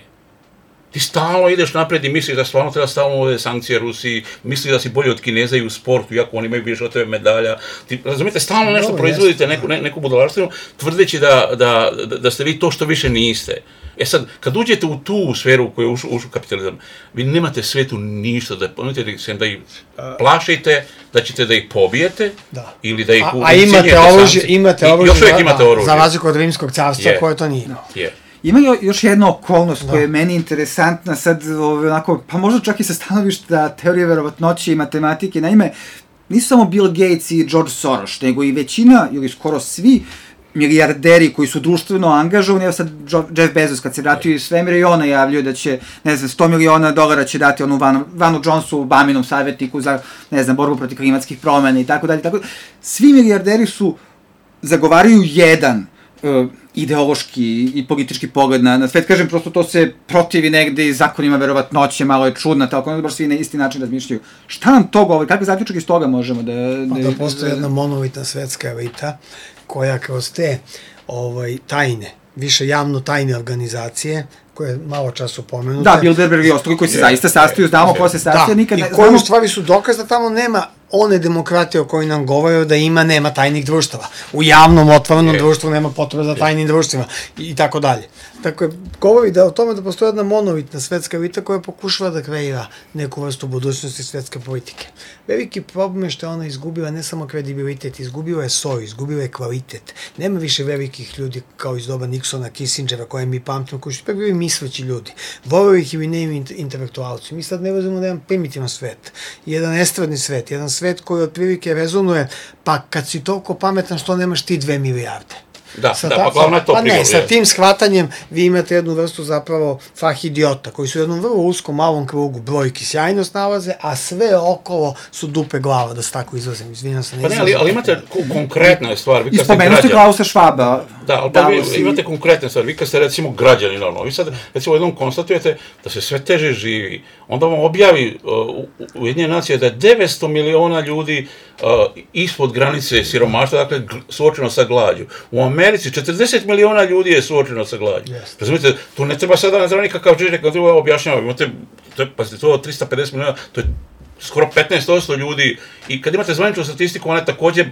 Ti stalno ideš napred i misliš da stvarno treba stalno uvede sankcije Rusiji, misliš da si bolji od Kineza i u sportu, iako oni imaju više od tebe medalja. Ti, razumijete, stalno nešto no, proizvodite, neku, ne, neku budalaštinu, tvrdeći da, da, da, da ste vi to što više niste. E sad, kad uđete u tu sferu u kojoj je ušao ušu kapitalizam, vi nemate svetu ništa da ponudite, sem da ih plašite, da ćete da ih pobijete, da. Ili da ih a, a imate oružje, imate oružje, još uvijek imate oružje. Za razliku od Rimskog carstva, yeah. koje to nije. No. Yeah. Ima još jedna okolnost koja je meni interesantna sad, onako, pa možda čak i sa stanovišta teorije verovatnoće i matematike. Naime, nisu samo Bill Gates i George Soros, nego i većina, ili skoro svi milijarderi koji su društveno angažovani, evo sad Jeff Bezos kad se vratio iz svemira i on najavljuje da će, ne znam, sto miliona dolara će dati onu Vanu, Vanu Jonesu, Obaminom savjetniku za, ne znam, borbu protiv klimatskih promena i tako dalje, tako dalje. Svi milijarderi su, zagovaraju jedan uh, ideološki i politički pogled na, na svet. Kažem, prosto to se protivi negde i zakonima verovatnoće, malo je čudno, tako ono baš svi na isti način razmišljaju. Šta nam to govori? Kakve zaključak iz toga možemo da... Pa da, da postoji jedna monolitna svetska elita koja kroz te ovaj, tajne, više javno tajne organizacije, koje malo čas upomenute. Da, Bilderberg i ostali koji se je, zaista sastaju, znamo ko se sastaje, da, nikad ne... i koji u stvari su dokaz da tamo nema one demokratije o kojoj nam govore da ima, nema tajnih društava. U javnom, otvorenom društvu nema potrebe za tajnim društvima i tako dalje. Dakle, govori da o tome da postoji jedna monolitna svetska elita koja pokušava da kreira neku vrstu budućnosti svetske politike. Veliki problem je što je ona izgubila ne samo kredibilitet, izgubila je soju, izgubila je kvalitet. Nema više velikih ljudi kao iz doba Nixona, Kissingera, koje mi pamtimo, koji su ipak bili misleći ljudi. Voleo ih ili ne intelektualci. Mi sad ne vezamo da jedan primitivan svet, jedan estradni svet, jedan svet koji otprilike rezonuje, pa kad si toliko pametan što nemaš ti dve milijarde. Da, sa da, pa glavno je to pa prigovor. Ne, sa tim shvatanjem vi imate jednu vrstu zapravo fah idiota, koji su u jednom vrlo uskom, malom krugu brojki sjajno snalaze, a sve okolo su dupe glava, da se tako izrazim. Izvinjam se. Ne pa ne, ali, ali imate konkretne stvari. I spomenuo ste Klausa Schwaba. Da, ali pa vi si... imate konkretne stvari. Vi kad ste recimo građani, no, vi sad recimo jednom konstatujete da se sve teže živi, onda vam objavi uh, Ujedinjene nacije da je devetsto miliona ljudi uh, ispod granice siromaštva, dakle suočeno sa glađu. U Americi četrdeset miliona ljudi je suočeno sa glađu. Yes. Razumite, tu ne treba sada, ne treba nikakav Žižek, ne treba objašnjavati. Imate, pa ste to tristo pedeset miliona, to je skoro petnaest posto ljudi i kad imate zvaničnu statistiku, ona je također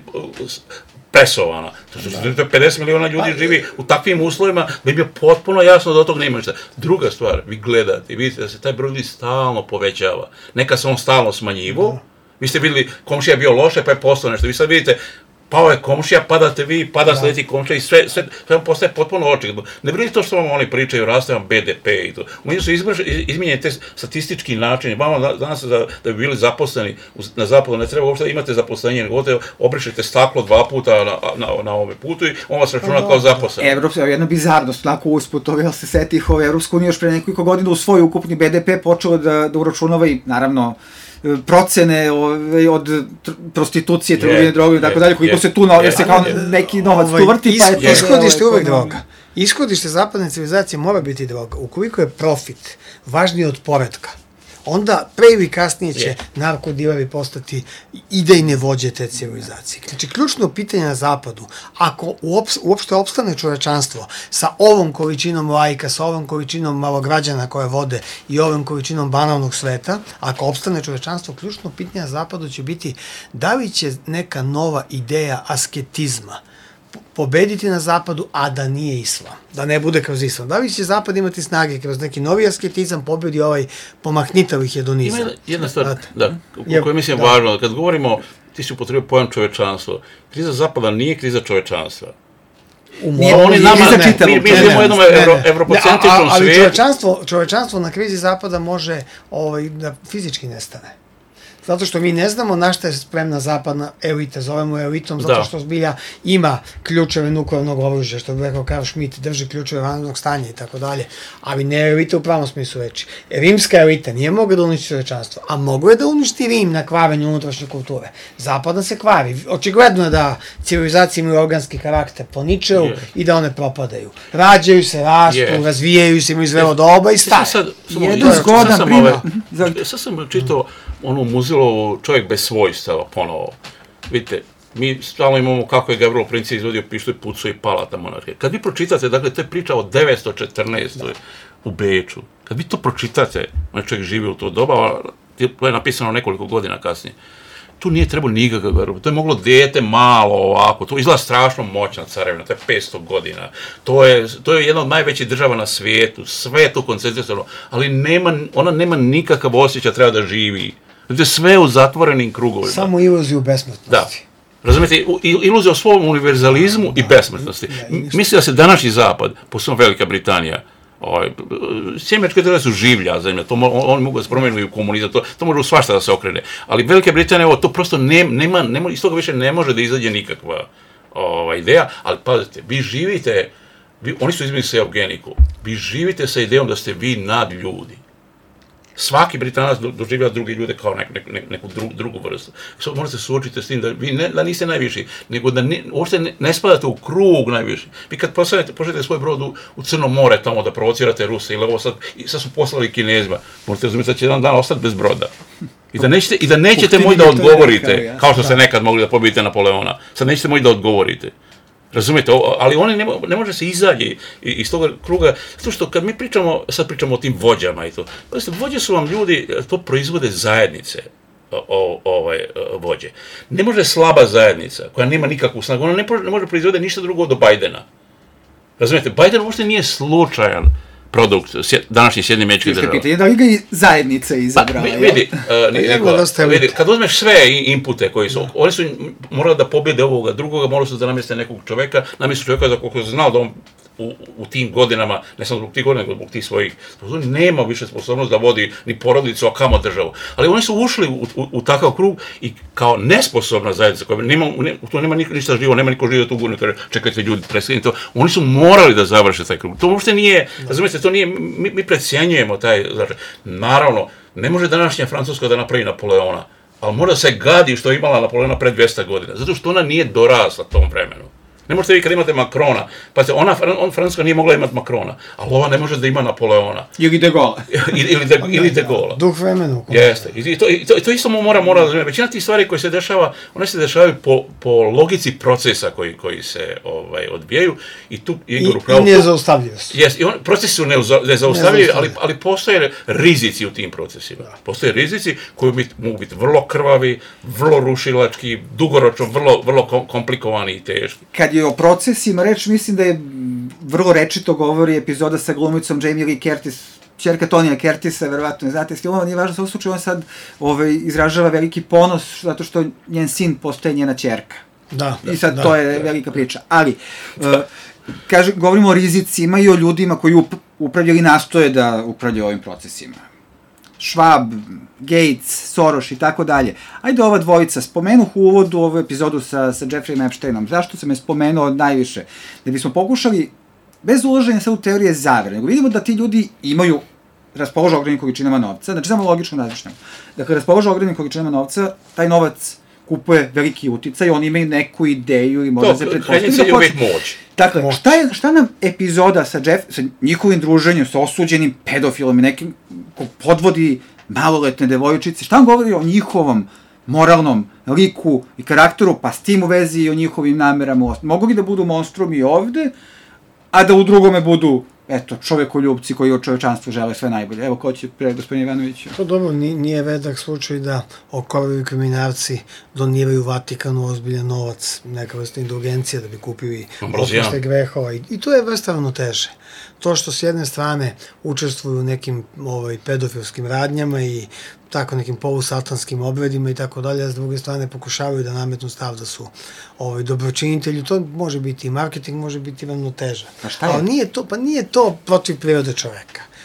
presovana. To je pedeset miliona ljudi živi u takvim uslovima da im je potpuno jasno da od tog nema ništa. Druga stvar, vi gledate i vidite da se taj broj ljudi stalno povećava. Neka se on stalno smanjivo. Vi ste vidjeli, komšija je bio loše, pa je postao nešto. Vi sad vidite, pao je komšija, padate vi, pada sljedeći komšija i sve, sve, sve postaje potpuno očigledno. Ne brinite to što vam oni pričaju, raste vam be de pe i to. U njih su izmijenjeni te statistički načini. Vama danas da, da bi bili zaposleni na zapadu ne treba uopšte imate zaposlenje, nego obrišete staklo dva puta na, na, na ovome putu i on vas računa kao zaposleni. Evropska, jedna bizarnost, onako usput, jel se seti ih ove Evropska unija još pre nekoliko godina u svoj ukupni be de pe počela da, da uračunava i naravno procene ove, od prostitucije, trgovine drogom i tako dalje, koliko se tu, jer se kao neki novac tu vrti, pa je to... Ishodište uvek droga. Ishodište zapadne civilizacije mora biti droga. Ukoliko je profit važniji od poretka, onda pre ili kasnije će narkodileri postati idejne vođe te civilizacije. Znači, ključno pitanje na zapadu, ako uopšte opstane čovečanstvo sa ovom količinom laika, sa ovom količinom malograđana koje vode i ovom količinom banalnog sveta, ako opstane čovečanstvo, ključno pitanje na zapadu će biti da li će neka nova ideja asketizma pobediti na zapadu, a da nije islam. Da ne bude kroz islam. Da li će zapad imati snage kroz neki novi asketizam pobedi ovaj pomahnitavi hedonizam? Ima jedna stvar, Znate? da, u kojoj mislim da. važno, kad govorimo, ti si upotrebio pojam čovečanstvo, kriza zapada nije kriza čovečanstva. Nije, oni nama, ne, mi, mi živimo u jednom evropocentričnom svijetu. Ali čovečanstvo, čovečanstvo na krizi zapada može ovaj, da fizički nestane. zato što mi ne znamo na šta je spremna zapadna elita, zovemo elitom, zato Da. što zbilja ima ključeve nuklearnog oružja, što bi rekao Karl Schmitt, drži ključeve vanrednog stanja i tako dalje, ali ne elita u pravom smislu reči. Rimska elita nije mogla da uništi čovečanstvo, a mogo je da uništi Rim na kvarenju unutrašnje kulture. Zapadna se kvari. Očigledno je da civilizacije imaju organski karakter po Ničeu Yes. i da one propadaju. Rađaju se, rastu, Yes. razvijaju se, imaju zrelo doba i stare. Sad, samo- Jedan ja- zgodan sad sam primer. ove- Izvolite. Sad sam čitao onu Muzilovu Čovjek bez svojstava ponovo. Vidite, mi stalno imamo kako je Gavrilo Princip izvodio pištolj, pucao i pala ta monarhija. Kad vi pročitate, dakle, to je priča o devetsto četrnaestoj u Beču. Kad vi to pročitate, on čovjek živi u to doba, a to je napisano nekoliko godina kasnije. Tu nije trebao nikakav Gavrilo, to je moglo dete malo ovako, to izgleda strašno moćna carevina, to je petsto godina, to je, to je jedna od najvećih država na svijetu, sve je to koncentrisano, ali nema, ona nema nikakav osjećaj treba da živi. Znate, sve u zatvorenim krugovima. Samo iluziju besmrtnosti. Da. Razumijete, u- il- iluzija o svom univerzalizmu i besmrtnosti. Da, i ništa. Mislim da se današnji zapad, posebno Velika Britanija, ovaj, sjemečke države su življa zemlja, to mo, on- oni mogu da se promenu i u komunizam, to, to može u svašta da se okrene. Ali Velika Britanija, ovo, to prosto ne, nema, nema, iz toga više ne može da izađe nikakva ova, ideja, ali pazite, vi živite, vi, oni su izmislili eugeniku, vi živite sa idejom da ste vi nad ljudi. Svaki Britanac do- doživljava druge ljude kao nek, nek, nek, neku dru, drugu vrstu. Sad morate se suočiti s tim da vi ne, da niste najviši, nego da ne, uopšte ne, ne spadate u krug najviši. Vi kad pošaljete, pošaljete svoj brod u, u Crno more tamo da provocirate Ruse ili ovo sad, i sad su poslali Kinezima, možete razumjeti da će jedan dan ostati bez broda. I da nećete, i da nećete moći da Putin je to odgovorite, rekao, ja. kao što ste nekad mogli da pobijete Napoleona. Sad nećete moći da odgovorite. Razumijete, o- ali oni ne, mo- ne može se izađe i- iz toga kruga, zato što kad mi pričamo, sad pričamo o tim vođama i to, pa vođe su vam ljudi, to proizvode zajednice, o, o- ovaj, vođe. Ne može slaba zajednica, koja nema nikakvu snagu, ona ne, po- ne može proizvode ništa drugo do Bajdena. Razumijete, Bajden uopšte nije slučajan produkt sje- današnjih Sjedinjenih Američkih Isto je Država. pitanje da li ga i zajednica izabrala. Pa, jel? vidi, uh, ima Nikola, dosta vidi, elita. kad uzmeš sve i- inpute koji su, oni su morali da pobjede ovoga drugoga, morali su da namjeste nekog čoveka, namjesto čoveka za koliko je znao da on u, u tim godinama, ne samo zbog tih godina, nego zbog tih svojih sposobnosti, nema više sposobnost da vodi ni porodicu, a kamo državu. Ali oni su ušli u, u, u takav krug i kao nesposobna zajednica, koja nema, ne, tu nema niko, ništa živo, nema niko živo tu gurnu, čekajte ljudi, prestanite to, oni su morali da završe taj krug. To uopšte nije, razumijete, to nije, mi, mi predsjenjujemo taj, znači, naravno, ne može današnja Francuska da napravi Napoleona, ali mora se gadi što je imala Napoleona pred dvesta godina, zato što ona nije dorasla tom vremenu. Ne možete vi kad imate Makrona, pa se ona, on, Francuska nije mogla imati Makrona, ali ova ne može da ima Napoleona. Ili de Gaulle. ili, ili, de, ili de Gaulle. Duh vremena. u kom- Jeste. I to, i to, i to isto mu mora, mora razumjeti. Većina tih stvari koje se dešava, one se dešavaju po, po logici procesa koji, koji se ovaj, odvijaju i tu I, Igor i upravo... tu- nezaustavljivo su. Jes, i on, procesi su neuza- nezaustavljivi, ali, Nezaustavljivi. ali postoje rizici u tim procesima. Postoje rizici koji bi, mogu biti vrlo krvavi, vrlo rušilački, dugoročno, vrlo, vrlo kom- komplikovani i teški. Kad je o procesima reč, mislim da je mm, vrlo rečito govori epizoda sa glumicom Jamie Lee Curtis, ćerka Tonija Curtisa, verovatno je znate, s filmova, nije važno, sa u slučaju on sad ovaj, izražava veliki ponos zato što njen sin postaje njena ćerka. Da, I sad da, to je velika priča. Ali, uh, kaže, govorimo o rizicima i o ljudima koji up, upravljaju i nastoje da upravljaju ovim procesima. Schwab, Gates, Soros i tako dalje. Ajde ova dvojica, spomenuh u uvodu ovu epizodu sa, sa Jeffreyem Epsteinom. Zašto sam je spomenuo najviše? Da bismo pokušali, bez uloženja sad u teorije zavere, nego vidimo da ti ljudi imaju raspolože ogromnim količinama novca, znači samo logično različnemo. Dakle, raspolože ogromnim količinama novca, taj novac kupuje veliki uticaj, oni imaju neku ideju i možda To, se krajnji pretpostaviti cilj je da uvijek hoće. moć. Dakle, šta, je, šta nam epizoda sa, Jeff, sa njihovim druženjem, sa osuđenim pedofilom i nekim ko podvodi maloletne devojčice, šta nam govori o njihovom moralnom liku i karakteru, pa s tim u vezi i o njihovim namerama? Mogu li da budu monstrum i ovde, a da u drugome budu, eto, čovekoljubci koji od čovečanstva žele sve najbolje? Evo, ko će pre, gospodin Ivanović? To dobro, ni- nije vedak slučaj da okorovi kriminalci doniraju Vatikanu ozbiljan novac, neka vrsta indulgencija da bi kupili Ambrozijanu. oproste grehova. I, I to je vrsta ravnoteže. To što s jedne strane učestvuju u nekim ovaj, pedofilskim radnjama i tako nekim polusatanskim obredima i tako dalje, a s druge strane pokušavaju da nametnu stav da su ovaj, dobročinitelji. To može biti i marketing, može biti i ravnoteža. A šta je? Ali nije to, pa nije to protiv prirode čoveka.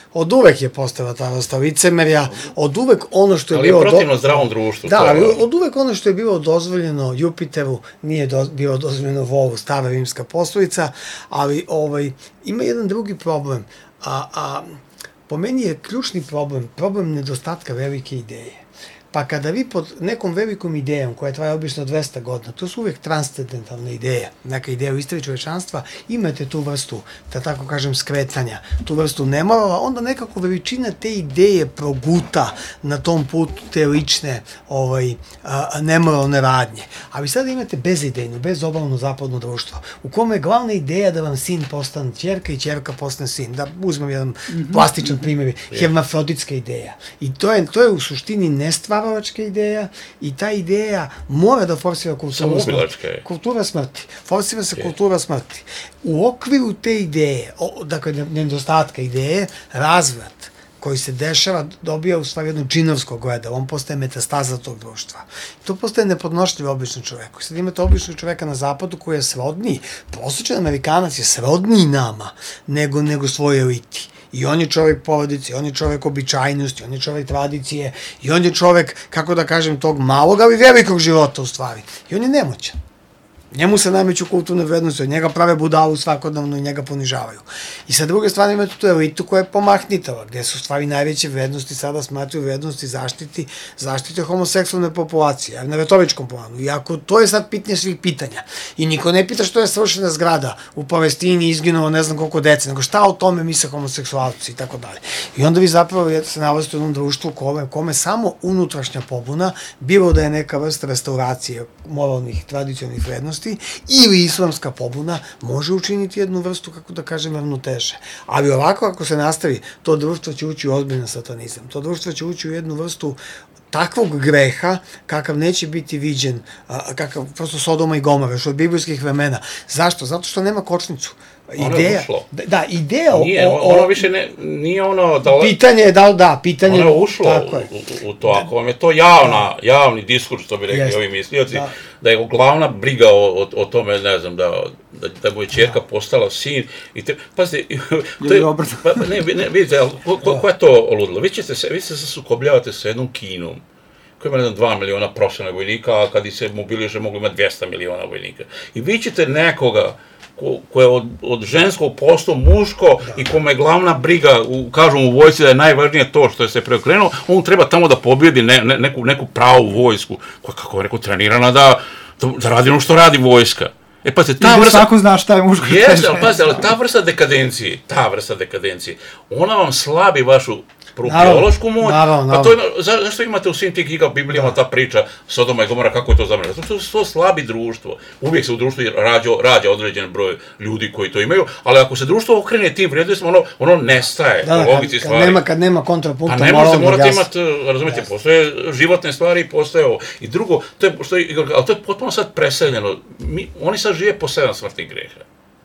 od uvek je postala ta vrsta licemerja, od uvek ono što je ali bilo... Ali je protivno do... zdravom društvu. Da, ali od uvek ono što je bilo dozvoljeno Jupiteru nije do, bilo dozvoljeno Vovu, stara rimska poslovica, ali ovaj, ima jedan drugi problem, a, a po meni je ključni problem, problem nedostatka velike ideje. Pa kada vi pod nekom velikom idejom, koja traje obično dvesta godina, to su uvijek transcendentalne ideje, neka ideja u istoriji čovečanstva, imate tu vrstu, da tako kažem, skretanja, tu vrstu nemorala, onda nekako veličina te ideje proguta na tom putu te lične ovaj, a, nemoralne radnje. A vi sada imate bezidejno, bezobalno zapadno društvo, u kome je glavna ideja da vam sin postane ćerka i ćerka postane sin. Da uzmem jedan mm-hmm. plastičan primjer, yeah. hermafroditska ideja. I to je, to je u suštini nestvar ideja i ta ideja mora da forsira kultura smrti. Kultura smrti. Forsira se je. kultura smrti. U okviru te ideje, o, dakle, nedostatka ideje, razvrat koji se dešava, dobija u stvari jedno džinovsko gledalo, on postaje metastaza tog društva. To postaje nepodnošljivo običnom čoveku. Sad imate običnog čoveka na zapadu koji je srodniji, prosječan Amerikanac je srodniji nama nego, nego svoj eliti. I on je čovek porodice, on je čovek običajnosti, on je čovek tradicije, i on je čovek, kako da kažem, tog malog, ali velikog života u stvari. I on je nemoćan. Njemu se nameću kulturne vrednosti, od njega prave budalu svakodnevno i njega ponižavaju. I sa druge strane imate tu elitu koja je pomahnitava, gde su stvari najveće vrednosti, sada smatruju vrednosti zaštiti, zaštite homoseksualne populacije, na retoričkom planu. Iako to je sad pitanje svih pitanja. I niko ne pita što je svršena zgrada u Palestini, izginulo ne znam koliko dece, nego šta o tome misle homoseksualci i tako dalje. I onda vi zapravo se nalazite u jednom društvu kome, kome samo unutrašnja pobuna, bilo da je neka vrsta restauracije moralnih, tradicionalnih vrednosti, ili islamska pobuna može učiniti jednu vrstu, kako da kažem, ravnoteže. Ali ovako, ako se nastavi, to društvo će ući u ozbiljan satanizam. To društvo će ući u jednu vrstu takvog greha kakav neće biti viđen, kakav prosto Sodoma i Gomora, još od biblijskih vremena. Zašto? Zato što nema kočnicu. Ideja, ono je ušlo. Da, ideja o... Nije, ono više ne, nije ono... Da, pitanje je da, da, pitanje... Ono je ušlo u, u to, ako vam je to javna, javni diskurs, što bi rekli Jest. ovi mislioci, da. da je glavna briga o, o, o tome, ne znam, da, da, da mu je ćerka postala sin, i te, pazite, to je, pa, ne, ne, vidite, ko, ko, ko je to oludilo? Vi ćete se, vi se sukobljavate sa jednom Kinom, koji ima, ne znam, dva miliona profesionalnih vojnika, a kad se mobiliže mogu imati dvesta miliona vojnika. I vi ćete nekoga ko, ko je od, od ženskog postao muško da. i kome je glavna briga, u, kažu u vojsci da je najvažnije to što je se preokrenuo, on treba tamo da pobjedi ne, ne, neku, neku pravu vojsku, koja, kako je neko trenirana da, da, da radi ono što radi vojska. E pa se ta I vrsta... svako zna šta je muško. Jeste, ali pazite, ali ta vrsta dekadencije, ta vrsta dekadencije, ona vam slabi vašu biološku moć, naravno, pa to ima, za, zašto imate u svim tih knjigama, Biblijama, ta priča Sodoma i Gomora, kako je to zamrano? Zato što su to slabi društvo. Uvijek se u društvu rađa, rađa određen broj ljudi koji to imaju, ali ako se društvo okrene tim vrijednostima, ono, ono nestaje, da, po logici kad, stvari. Kad nema, kad nema kontrapunkta, a ne možete, morate imati, razumijete, postoje životne stvari i postoje ovo. I drugo, to je, što je, ali to je potpuno sad preseljeno. Mi, oni sad žive po sedam smrtnih greha.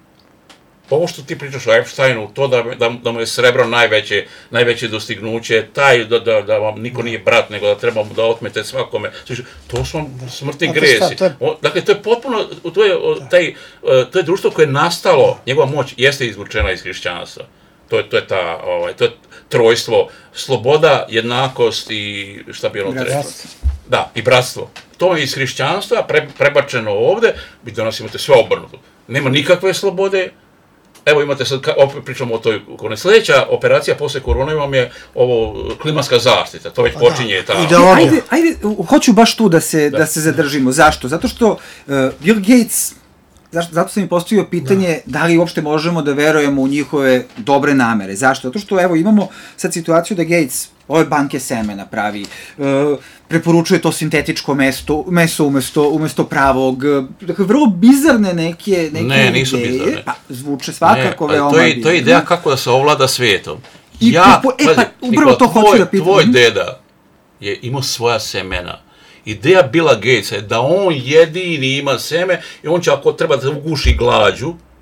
Ovo što ti pričaš o Epsteinu, to da, da, da mu je srebro najveće, najveće dostignuće, taj da, da, da vam niko nije brat, nego da treba mu da otmete svakome, to su vam smrtni gresi. Je... Dakle, to je potpuno, to je, taj, to je društvo koje je nastalo, njegova moć jeste izvučena iz hrišćanstva. To je, to je ta, ovaj, to je trojstvo, sloboda, jednakost i šta bi ono trebalo? Da, i bratstvo. To je iz hrišćanstva pre, prebačeno ovde, vi danas imate sve obrnuto. Nema nikakve slobode. Evo imate sad, opet pričamo o toj koroni. Sljedeća operacija posle korone vam je ovo klimatska zaštita, to već počinje ta... Ajde, ajde, hoću baš tu da se, da. da se zadržimo. Zašto? Zato što uh, Bill Gates, zašto, zato sam mi postavio pitanje da. da li uopšte možemo da verujemo u njihove dobre namere. Zašto? Zato što evo imamo sad situaciju da Gates ove banke semena pravi, uh, preporučuje to sintetičko mesto, meso umesto, umesto pravog, dakle, vrlo bizarne neke, neke ne, nisu ideje, bizarne. Pa zvuče svakako ne, veoma to je, bizarne. to je ideja kako da se ovlada svijetom. I, ja, po, e, pazi, pa, upravo Nikola, to hoću tvoj, da pitam. Tvoj deda je imao svoja semena. Ideja Billa Gatesa je da on jedini ima seme i on će, ako treba da uguši glađu,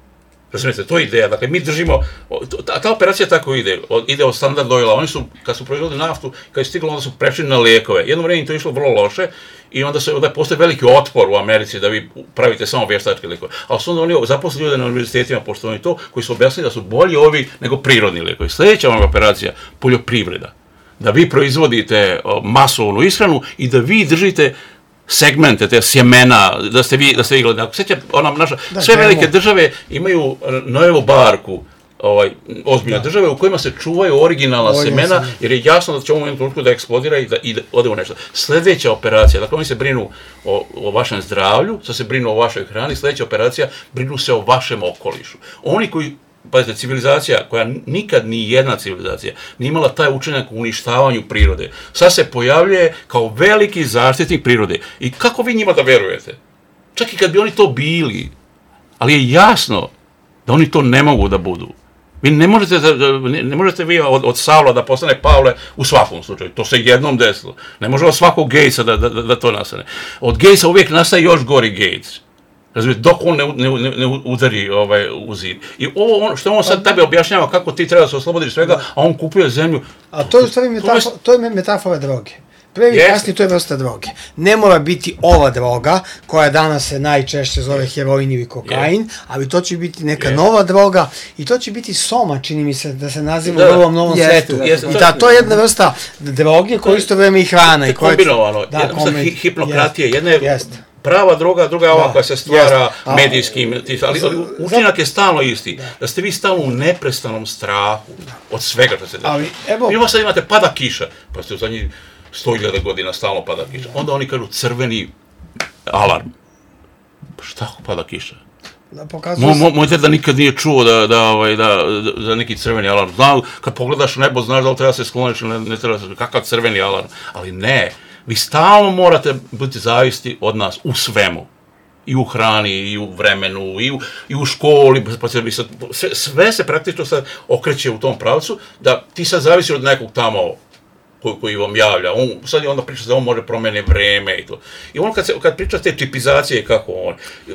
Razumijete, to je ideja. Dakle, mi držimo, ta, ta operacija tako ide, od, ide od Standard Oila. Oni su, kad su proizvodili naftu, kad je stiglo, onda su prešli na lijekove. Jedno vrijeme to je išlo vrlo loše i onda se onda postoji veliki otpor u Americi da vi pravite samo vještačke lijekove. Ali su onda oni zaposlili ljude na univerzitetima, pošto oni to, koji su objasnili da su bolji ovi nego prirodni lijekovi. Sljedeća vam operacija, poljoprivreda. Da vi proizvodite masovnu ishranu i da vi držite segmente, te sjemena, da ste vi, da ste vi gledali. Ako sjeća, ona naša, da, sve velike države imaju Noevu barku, ovaj, ozbiljne da. države u kojima se čuvaju originalna Ovo semena, je jer je jasno da će u ovom trenutku da eksplodira i da, i da ode u nešto. Sljedeća operacija, dakle oni se brinu o, o vašem zdravlju, sad se brinu o vašoj hrani, sljedeća operacija brinu se o vašem okolišu. Oni koji, pazite, civilizacija koja nikad ni jedna civilizacija nije imala taj učinak u uništavanju prirode, sad se pojavljuje kao veliki zaštitnik prirode. I kako vi njima da verujete? Čak i kad bi oni to bili, ali je jasno da oni to ne mogu da budu. Vi ne možete, ne, ne možete vi od, od Savla da postane Pavle u svakom slučaju. To se jednom desilo. Ne može od svakog Gatesa da, da, da to nastane. Od Gatesa uvijek nastaje još gori Gates. Razumijete, dok on ne, ne, ne udari ovaj, u zid. I ovo, on, što on sad tebe objašnjava kako ti treba da se oslobodiš svega, a on kupuje zemlju. A to je u stvari metafora, to je metafora droge. Prvi yes. kasnije to je vrsta droge. Ne mora biti ova droga, koja danas se najčešće zove heroin ili kokain, yes. ali to će biti neka yes. nova droga i to će biti soma, čini mi se da se naziva da, u ovom novom yes. svetu. Yes. I da, to je jedna vrsta droge koja isto vreme i hrana. I kombinovano, da, jedna vrsta hi, hipnokratije, yes. jedna je yes. prava droga, druga je ova da, koja se stvara yes. medijskim, ali, ali učinak je stalno isti. Da. da ste vi stalno u neprestanom strahu od svega što se dešava. Vi vas sad imate pada kiša, pa ste u zadnjih sto hiljada godina stalno pada kiša. Onda oni kažu crveni alarm. Šta pada kiša? Da, pokazuje Mo, moj deda nikad nije čuo da, da, ovaj, da, da, da neki crveni alarm. Znao, kad pogledaš u nebo, znaš da li treba se skloniš ili ne, ne treba se, kakav crveni alarm. Ali ne, vi stalno morate biti zavisti od nas u svemu. I u hrani, i u vremenu, i u, i u školi, pa se, sve, sve se praktično sad okreće u tom pravcu, da ti sad zavisi od nekog tamo Koji, koji vam javlja, on, sad je onda priča da on može promene vreme i to. I on kad, se, kad priča te čipizacije kako on,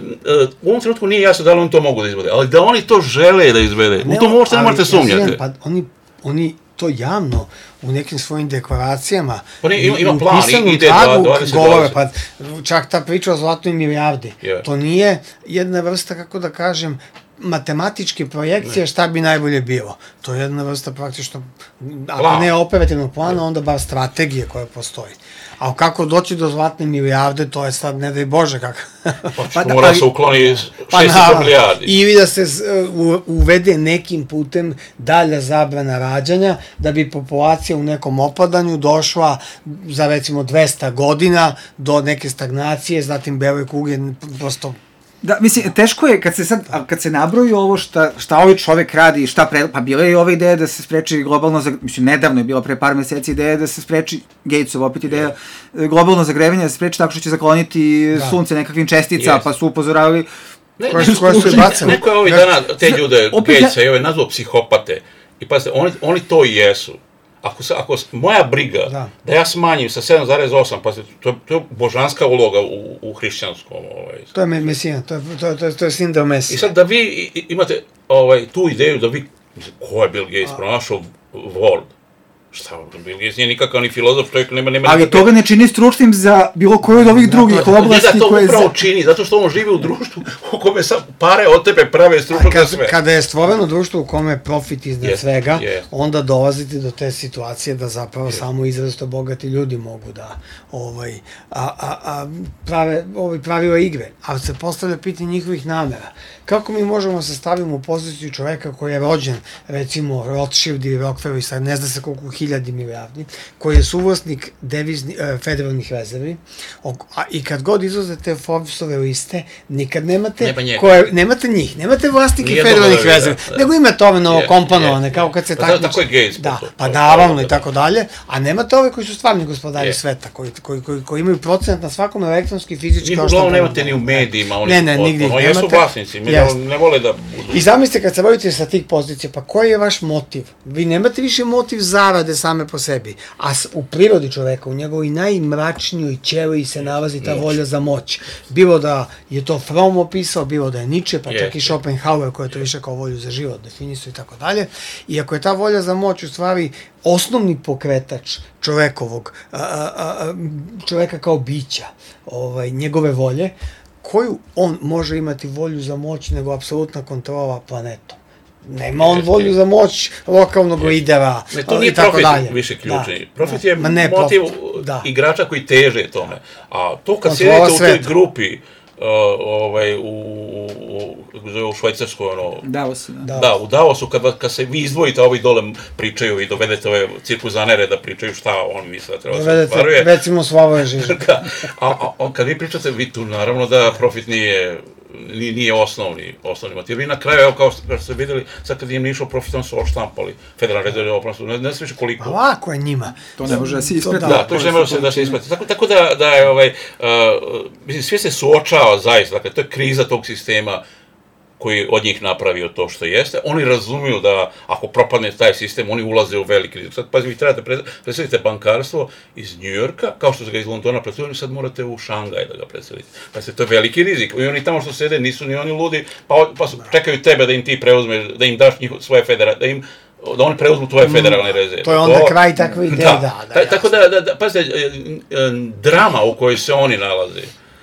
u ovom trenutku nije jasno da li oni to mogu da izvede, ali da oni to žele da izvede, ne, u tom uopšte ne morate sumnjati. Pa oni, oni to javno u nekim svojim deklaracijama pa ne, ima, ima plan, ide dvadeset govore, pa čak ta priča o zlatnoj milijardi, yeah. to nije jedna vrsta, kako da kažem, matematičke projekcije ne. šta bi najbolje bilo. To je jedna vrsta praktično, ako Plan. ne operativnog plana, onda bar strategije koja postoji. A kako doći do zlatne milijarde, to je sad, ne daj Bože, kako. Pa, pa mora se ukloni šesto milijardi. Ili da se uh, uvede nekim putem dalja zabrana rađanja, da bi populacija u nekom opadanju došla za recimo dvesta godina do neke stagnacije, zatim bele kuge, prosto. Da, mislim, teško je kad se sad, kad se nabroji ovo šta, šta ovaj čovek radi i šta pre, pa bila je ova ideja da se spreči globalno, mislim, nedavno je bila pre par meseci ideja da se spreči, Gatesova opet ideja, yeah. globalno zagrevanje da se spreči tako što će zakloniti da. sunce nekakvim čestica, yes. pa su upozoravali ne, koje su, koje su bacali. Neko je ovih dana te ljude, Gatesa i ove nazvao psihopate, i pazite, oni, oni to i jesu. Ako, se, ako moja briga da. da ja smanjim sa sedam zarez osam, pa to, to je božanska uloga u, u hrišćanskom. Ovaj. To je mesija, to je, to, to, to je sindrom mesija. I sad da vi imate ovaj, tu ideju da vi, ko je Bill Gates A. pronašao Word? Šta, Bill Gates nije nikakav ni filozof, čovjek nema... nema ali nikakav... toga ne čini stručnim za bilo koju od ovih drugih da, oblasti koje... koje to upravo čini, zato što on živi u društvu u kome sam pare od tebe prave stručno za sve. Kada je stvoreno društvo u kome je profit iznad yes, svega, yes. onda dolazite do te situacije da zapravo yes. samo izrazito bogati ljudi mogu da ovaj, a, a, a prave ovaj, pravila igre. Ali se postavlja pitanje njihovih namera. Kako mi možemo se staviti u poziciju čoveka koji je rođen, recimo Rothschild ili Rockefeller, sad ne zna se koliko hiljadi milijardi, koji je suvlasnik devizni, e, federalnih rezervi, a i kad god izlazete Forbesove liste, nikad nemate, Nema koje, nemate njih, nemate vlasnike Nije federalnih rezervi, da, da. nego imate ove novo yeah, komponovane, yeah, kao kad se pa takmiče. Tako je Gates. Da, to, pa naravno i tako dalje, a nemate ove koji su stvarni gospodari yeah. sveta, koji, koji, koji, koji imaju procenat na svakom elektronski i fizički. Njih uglavnom nemate ni u medijima, oni ne, ne, nigdje nemate. Jesu vlasnici, mi ne vole da budu. I zamislite kad se bavite sa tih pozicija, pa koji je vaš motiv? Vi nemate više motiv zarade rade same po sebi. A u prirodi čoveka, u njegovoj najmračnijoj ćeliji se nalazi ta volja za moć. Bilo da je to Fromm opisao, bilo da je Nietzsche, pa čak i Schopenhauer koji je to više kao volju za život definisao i tako dalje. I ako je ta volja za moć u stvari osnovni pokretač čovekovog, a, a, a, čoveka kao bića, ovaj, njegove volje, koju on može imati volju za moć nego apsolutna kontrola planetom. Nema on volju za moć lokalnog lidera ne, to nije i tako profit dalje. Više ključni. Da, profit da. je ne, motiv profit, da. igrača koji teže tome. A to kad Kontrola sjedite u sveta. toj grupi, Uh, ovaj, u, u, u, u Švajcarskoj, ono... Davosu, da. Da, u Davosu, kad, kad se vi izdvojite, ovi dole pričaju i dovedete ove cirkuzanere da pričaju šta on misle da treba se ostvaruje. Recimo Slavoje Žižek. Da, a, a, a kad vi pričate, vi tu naravno da profit nije, nije, nije osnovni, osnovni motiv. I na kraju, evo kao što ste vidjeli, sad kad im nije išao profit, on su odštampali Federalne rezerve oprostu, ne, ne se više koliko. Lako je njima. To ne može da se isprati. Da, to ne može da se isprati. Tako, tako da, da je, ovaj, uh, mislim, sve se suočava zaista, dakle, to je kriza tog sistema koji od njih napravio to što jeste. Oni razumiju da ako propadne taj sistem, oni ulaze u veliki rizik. Sad, pazi, vi trebate predstaviti bankarstvo iz Njujorka, kao što se ga iz Londona predstavili, sad morate u Šangaj da ga predstavite. Pa se to je veliki rizik. I oni tamo što sede nisu ni oni ludi, pa, pa su, čekaju tebe da im ti preuzmeš, da im daš njihov, svoje federacije, da im da oni preuzmu tvoje federalne rezerve. To je onda to, kraj takve ideje, da. da, da tako da, da, da, pazite, drama u kojoj se oni nalaze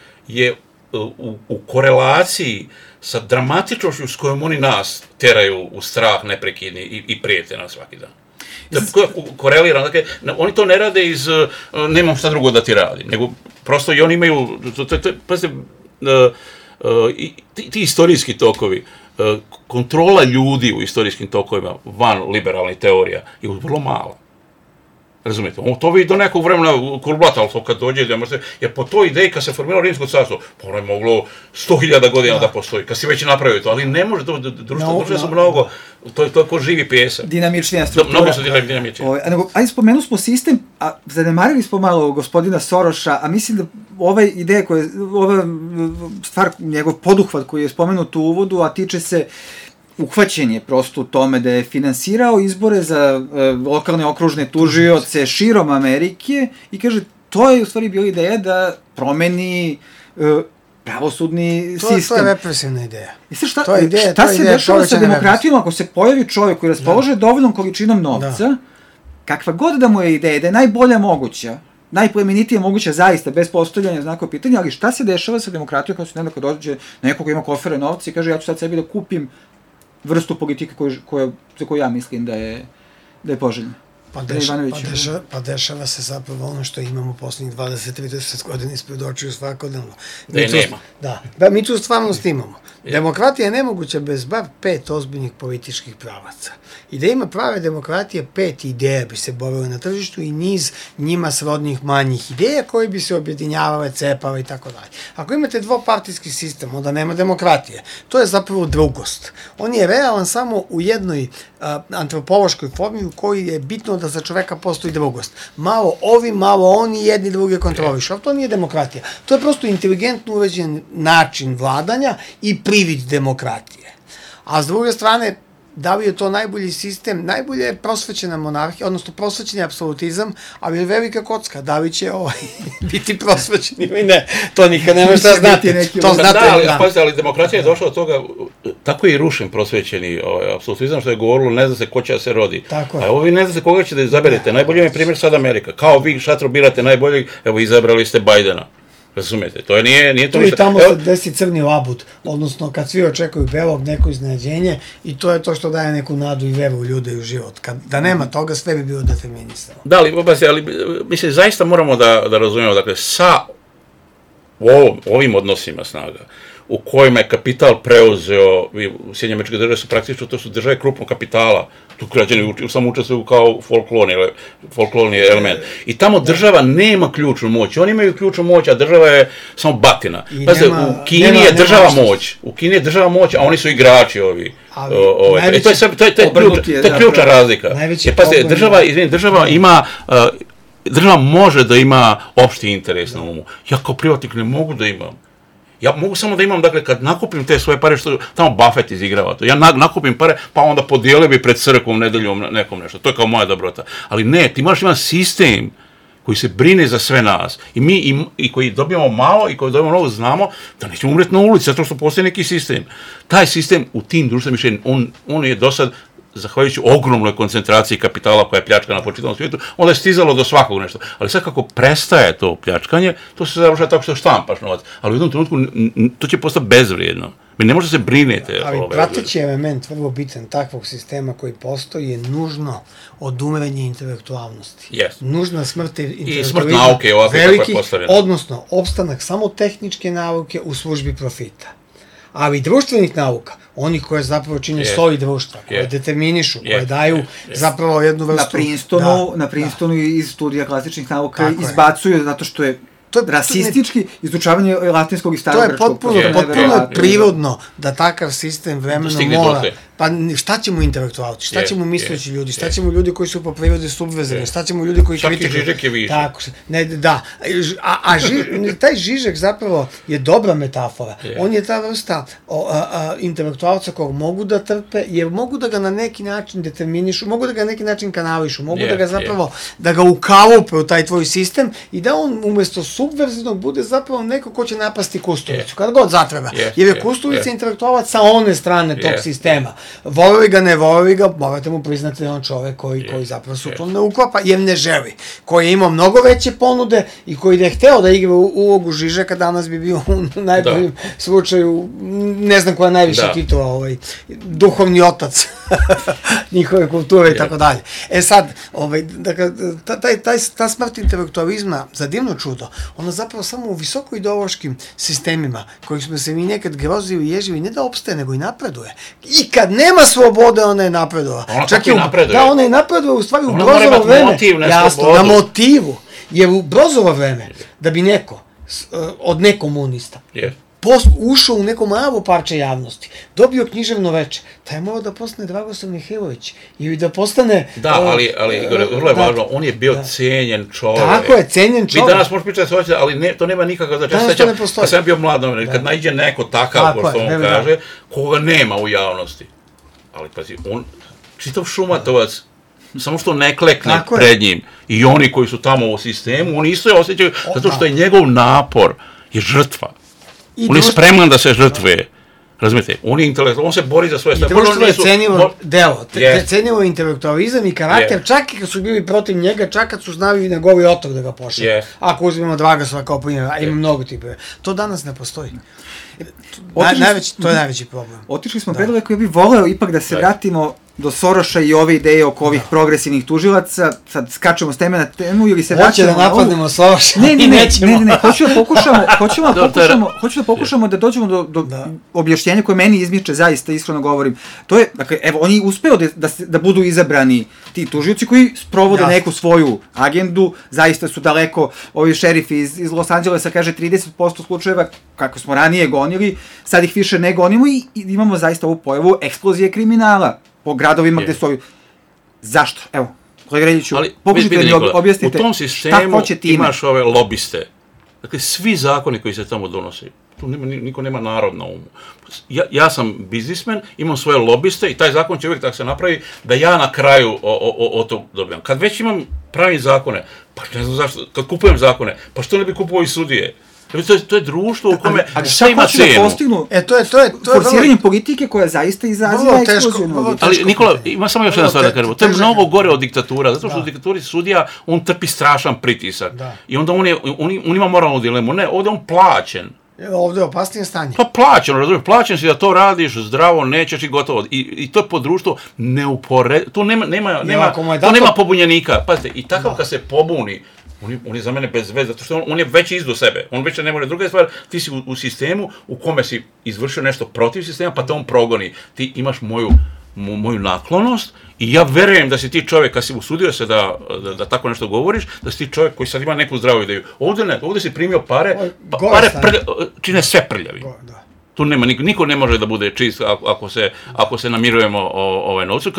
je u, u korelaciji sa dramatičnošću s kojom oni nas teraju u strah neprekidni i, i prijete nas svaki dan. To je korelirano, dakle, oni to ne rade iz nemam šta drugo da ti radi, nego prosto i oni imaju, to, to, to, pazite, uh, uh, ti, ti istorijski tokovi, uh, kontrola ljudi u istorijskim tokovima van liberalnih teorija je vrlo mala. Razumijete, on to vidi do nekog vremena kurblata, ali to kad dođe, jer po toj ideji kad se formiralo Rimsko carstvo, pa ono je moglo sto hiljada godina da postoji, kad si već napravio to, ali ne može, društvo, društvo su mnogo, to je to ko živi pijesak. Dinamičnija struktura. Mnogo su dinamičnija. Ali spomenuli smo sistem, a zanemarili smo malo gospodina Soroša, a mislim da ova ideja, koja, ova stvar, njegov poduhvat koji je spomenut u uvodu, a tiče se uhvaćen je prosto u tome da je finansirao izbore za uh, lokalne okružne tužioce širom Amerike i kaže, to je u stvari bila ideja da promeni uh, pravosudni to, sistem. To je represivna ideja. I sad šta, to je ideja, šta to se ideja dešava sa demokratijom ako se pojavi čovjek koji raspolože da. dovoljnom količinom novca, da. kakva god da mu je ideja, da je najbolja moguća, najplemenitija moguća zaista, bez postavljanja znakova pitanja, ali šta se dešava sa demokratijom kada se nekako dođe nekog ima kofere novca i kaže, ja ću sad sebi da kupim vrstu politike koju, koja, za koju ja mislim da je, da je poželjna. Pa, deš, pa, dešava, pa dešava se zapravo ono što imamo poslednjih dvadeset do trideset godina ispred očiju svakodnevno. Da tu, nema. Da, da, mi tu stvarnost imamo. Demokratija je nemoguća bez bar pet ozbiljnih političkih pravaca. I da ima prave demokratije, pet ideja bi se borile na tržištu i niz njima srodnih manjih ideja koje bi se objedinjavale, cepale i tako dalje. Ako imate dvopartijski sistem, onda nema demokratije. To je zapravo drugost. On je realan samo u jednoj a, antropološkoj formi u kojoj je bitno da za čoveka postoji drugost. Malo ovi, malo oni, jedni druge kontrolišu. Ali to nije demokratija. To je prosto inteligentno uređen način vladanja i privid demokratije. A s druge strane, da li je to najbolji sistem? Najbolje je prosvećena monarhija, odnosno prosvećeni apsolutizam, ali je velika kocka. Da li će ovaj, biti prosvećen ili ne? To nikad nema šta znati. To znate, da, ali, pazite, ali demokracija je došla od toga, tako je i rušen prosvećeni ovaj, apsolutizam, što je govorilo, ne zna se ko će da se rodi. Tako je. A evo vi ne znate koga ćete da izaberete. Najbolji je primjer sad Amerika. Kao vi šatro birate najboljeg, evo izabrali ste Bajdena. Razumete, to je, nije, nije to ništa. Tu i tamo se desi crni labud, odnosno kad svi očekuju belog, neko iznenađenje i to je to što daje neku nadu i veru u ljude i u život. Kad, da nema toga, sve bi bilo determinisano. Da, ali, ali mislim, zaista moramo da, da razumijemo, dakle, sa ovom, ovim odnosima snaga, u kojima je kapital preuzeo, u Sjedinjene Američke Države su praktično, to su države krupnog kapitala, tu građani samo učestvuju kao folklorni, folklorni element. I tamo država nema ključnu moć, oni imaju ključnu moć, a država je samo batina. Pazite, u Kini nema, je država nema moć, u Kini je država moć, a oni su igrači ovi. Ali, o, najveći, e, to je, sve, to je, to je, ključ, je, to je ključna razlika. Jer, pazite, država, izvini, država ima... Uh, država može da ima opšti interes na umu. Ja kao privatnik ne mogu da imam. Ja mogu samo da imam, dakle, kad nakupim te svoje pare, što tamo Buffett izigrava to, ja nakupim pare, pa onda podijelio bi pred crkvom, nedeljom, nekom nešto, to je kao moja dobrota. Ali ne, ti moraš imati sistem koji se brine za sve nas. I mi, i, i koji dobijamo malo, i koji dobijamo mnogo, znamo da nećemo umreti na ulici, zato što postoji neki sistem. Taj sistem u tim društvenim mišljenjima, on, on je do sad, zahvaljujući ogromnoj koncentraciji kapitala koja je pljačkana po čitavom svijetu, onda je stizalo do svakog nešto. Ali sad kako prestaje to pljačkanje, to se završava tako što štampaš novac. Ali u jednom trenutku to će postati bezvrijedno. Mi ne možete se brinete. Ali prateći element, vrlo bitan, takvog sistema koji postoji je nužno odumirenje intelektualnosti. Yes. Nužna smrt intelektualizma. I smrt nauke, ovako kako je postavljeno. Odnosno, opstanak samo tehničke nauke u službi profita. Ali društvenih nauka, oni koje zapravo čine yes. soj društva, koje yes. determinišu, yes. koje daju yes. zapravo jednu vrstu... Na Princetonu, da, na Princetonu da. iz studija klasičnih nauka Tako izbacuju je. Zato što je to je rasistički ne... izučavanje latinskog i starogrečkog. To je potpuno, je, potpuno je, prirodno da takav sistem vremenom mora... Pa šta će mu intelektualci, šta će mu misleći ljudi, šta će mu ljudi koji su po prirodi subverzivni, šta će mu ljudi koji kritikuju. Čak i Žižek je više. Tako, ne, da. A, a ži, taj Žižek zapravo je dobra metafora. Je. On je ta vrsta o, a, a, intelektualca kog mogu da trpe, jer mogu da ga na neki način determinišu, mogu da ga na neki način kanališu, mogu je, da ga zapravo, je. da ga ukalupe u taj tvoj sistem i da on umjesto subverzivnog bude zapravo neko ko će napasti Kusturicu, kada god zatreba. Je, jer je Kusturica je. intelektualac sa one strane tog je. sistema. Volili ga, ne volili ga, morate mu priznati da je on čovek koji, yes, koji zapravo se u tom ne uklapa, jer ne želi. Koji je imao mnogo veće ponude i koji da je hteo da igra ulogu Žižeka, danas bi bio u najboljem da. slučaju, ne znam koja je najviše da. titula, ovaj, duhovni otac njihove kulture i tako dalje. E sad, ovaj, dakle, ta, taj, taj, ta smrt intelektualizma, za divno čudo, ona zapravo samo u visoko ideološkim sistemima, kojih smo se mi nekad grozili i ježili, ne da opstaje, nego i napreduje. I kad nema slobode, ona je napredova. Ona Čak i napreduje. Da, ona je napredova u stvari u Brozovo vreme. Motiv, jasno, na motivu. Jer u Brozovo vreme, da bi neko, od nekomunista, yeah. Post, ušao u neko malo parče javnosti, dobio književno veče, taj je morao da postane Dragoslav Mihajlović ili da postane... Da, o, ali, ali Igore, vrlo je da, važno, on je bio da. cenjen čovjek. Tako je, cenjen čovjek. Mi danas možemo pričati svoje, ali ne, to nema nikakav znači. Danas to ne postoji. Kad sam bio mlad, da. kad najde neko takav, ko što on kaže, da. koga nema u javnosti. Ali pazi, on, čitav Šumatovac, samo što ne klekne tako pred njim i oni koji su tamo u sistemu, oni isto je osjećaju, o, zato što je njegov napor je žrtva. I on je spreman da se žrtvuje. Razumijete? On je intelektual, on se bori za svoje stavove. I društvo je cenilo bo... delo, yes. cenilo intelektualizam i karakter, yes. čak i kad su bili protiv njega, čak kad su znali na goli otok da ga pošle. Yes. Ako uzmemo Dragoslava kao primjer, a ima yes. mnogo tipove. To danas ne postoji. Na, najveći, to je najveći problem. Otišli smo predaleko, ja bih voleo ipak da se vratimo do Soroša i ove ideje oko ovih da. progresivnih tužilaca, sad skačemo s teme na temu ili se vraćamo... Hoće da napadnemo Soroša ne, ne, ne, ne, ne, ne, hoću da pokušamo, hoću da pokušamo, hoću da pokušamo da dođemo do, do da. objašnjenja koje meni izmiče, zaista iskreno govorim. To je, dakle, evo, oni uspeo da, da, da budu izabrani ti tužioci koji sprovode Jasne. neku svoju agendu, zaista su daleko, ovi šerifi iz, iz Los Angelesa, kaže, trideset posto slučajeva, kako smo ranije gonili, sad ih više ne gonimo i, i imamo zaista ovu pojavu eksplozije kriminala po gradovima je. gde su ovi... Zašto? Evo, kolega Reljiću, pokušajte da mi objasnite u tom sistemu imaš ove lobiste. Dakle, svi zakoni koji se tamo donose, tu nema, niko nema narod na umu. Ja, ja sam biznismen, imam svoje lobiste i taj zakon će uvijek tako se napravi da ja na kraju o, o, o to dobijam. Kad već imam pravim zakone, pa ne znam zašto, kad kupujem zakone, pa što ne bi kupovao i sudije? To je, to je društvo u kome sve ima cenu. Postignu, e, to je, to je, to je forsiranjem politike koja zaista izaziva ekskluzivno. Ali Nikola, ima samo još jedna stvar da kažemo. To je mnogo gore od diktatura, zato što u diktaturi sudija, on trpi strašan pritisak. Da. I onda on, je, on, on ima moralnu dilemu. Ne, ovdje on plaćen. Ovdje je opasnije stanje. Pa plaćen, razumiješ, plaćen si da to radiš, zdravo, nećeš i gotovo. I, i to je po društvu neupored... Tu nema, nema, nema, tu nema pobunjenika. Pazite, i takav da. kad se pobuni, On je, on je za mene bez veze, zato što on, on je već izdo sebe. On već ne može. Druga stvar, ti si u, u sistemu u kome si izvršio nešto protiv sistema, pa te on progoni. Ti imaš moju, mo, moju naklonost i ja verujem da si ti čovjek, kad si usudio se da, da, da tako nešto govoriš, da si ti čovjek koji sad ima neku zdravu ideju. Ovdje ne, ovdje si primio pare, pa, pare prlja, čine sve prljavi. Da. Tu nema, niko, niko ne može da bude čist ako, ako, se, ako se namirujemo o, ovaj novcu. Kad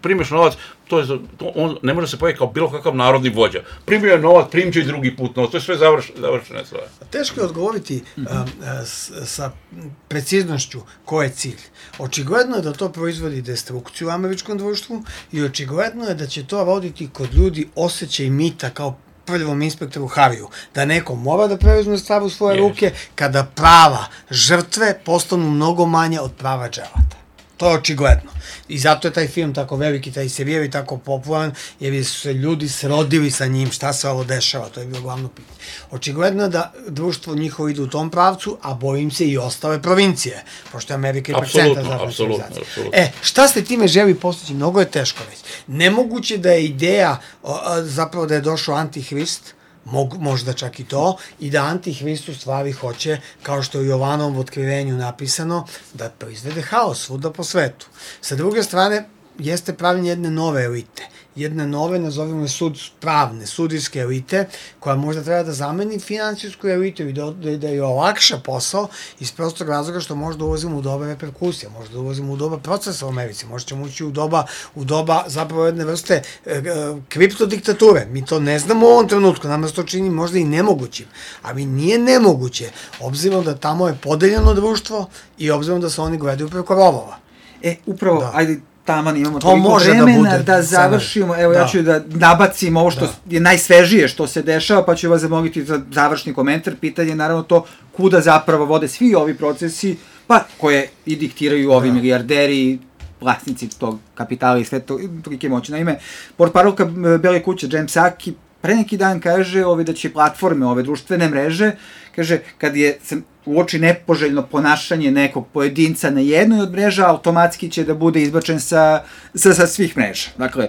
primiš novac, to je, to, on ne može se pojaviti kao bilo kakav narodni vođa. Primio je novac, primit će i drugi put novac, to je sve završ, završene stvari. Teško je odgovoriti mm-hmm. a, a, s, sa preciznošću ko je cilj. Očigledno je da to proizvodi destrukciju u američkom društvu i očigledno je da će to voditi kod ljudi osjećaj mita kao prvom inspektoru Hariju, da neko mora da preuzme stvar u svoje yes. ruke kada prava žrtve postanu mnogo manje od prava dželata. To je očigledno. I zato je taj film tako veliki, taj serijal i tako popularan, jer su se ljudi srodili sa njim, šta se ovo dešava, to je bilo glavno pitanje. Očigledno je da društvo njihovo ide u tom pravcu, a bojim se i ostale provincije, pošto je Amerika ipak centar zapadne civilizacije. E, šta se time želi postići? Mnogo je teško reći. Nemoguće da je ideja, zapravo da je došao Antihrist, Mog, možda čak i to, i da Antihrist u stvari hoće, kao što je u Jovanovom otkrivenju napisano, da proizvede haos svuda po svetu. Sa druge strane, jeste pravljenje jedne nove elite, jedne nove, nazovimo je sud, pravne, sudijske elite, koja možda treba da zameni finansijsku elitu i da, da, da je olakša posao iz prostog razloga što možda ulazimo u doba reperkusija, možda ulazimo u doba procesa u Americi, možda ćemo ući u doba, u doba zapravo jedne vrste e, e, kriptodiktature. Mi to ne znamo u ovom trenutku, nama se to čini možda i nemogućim, ali nije nemoguće, obzirom da tamo je podeljeno društvo i obzirom da se oni gledaju preko rovova. E, upravo, da. ajde, taman imamo to toliko vremena da, da završimo, evo da. ja ću da nabacim ovo što da. je najsvežije što se dešava, pa ću vas zamoliti za završni komentar. Pitanje je naravno to kuda zapravo vode svi ovi procesi, pa koje i diktiraju ovi da. milijarderi, vlasnici tog kapitala i sve to, tolike moći. Naime, portparolka Bele kuće, Jen Psaki, pre neki dan kaže ovi da će platforme, ove društvene mreže, kaže, kad je uoči nepoželjno ponašanje nekog pojedinca na jednoj od mreža, automatski će da bude izbačen sa, sa, sa svih mreža. Dakle,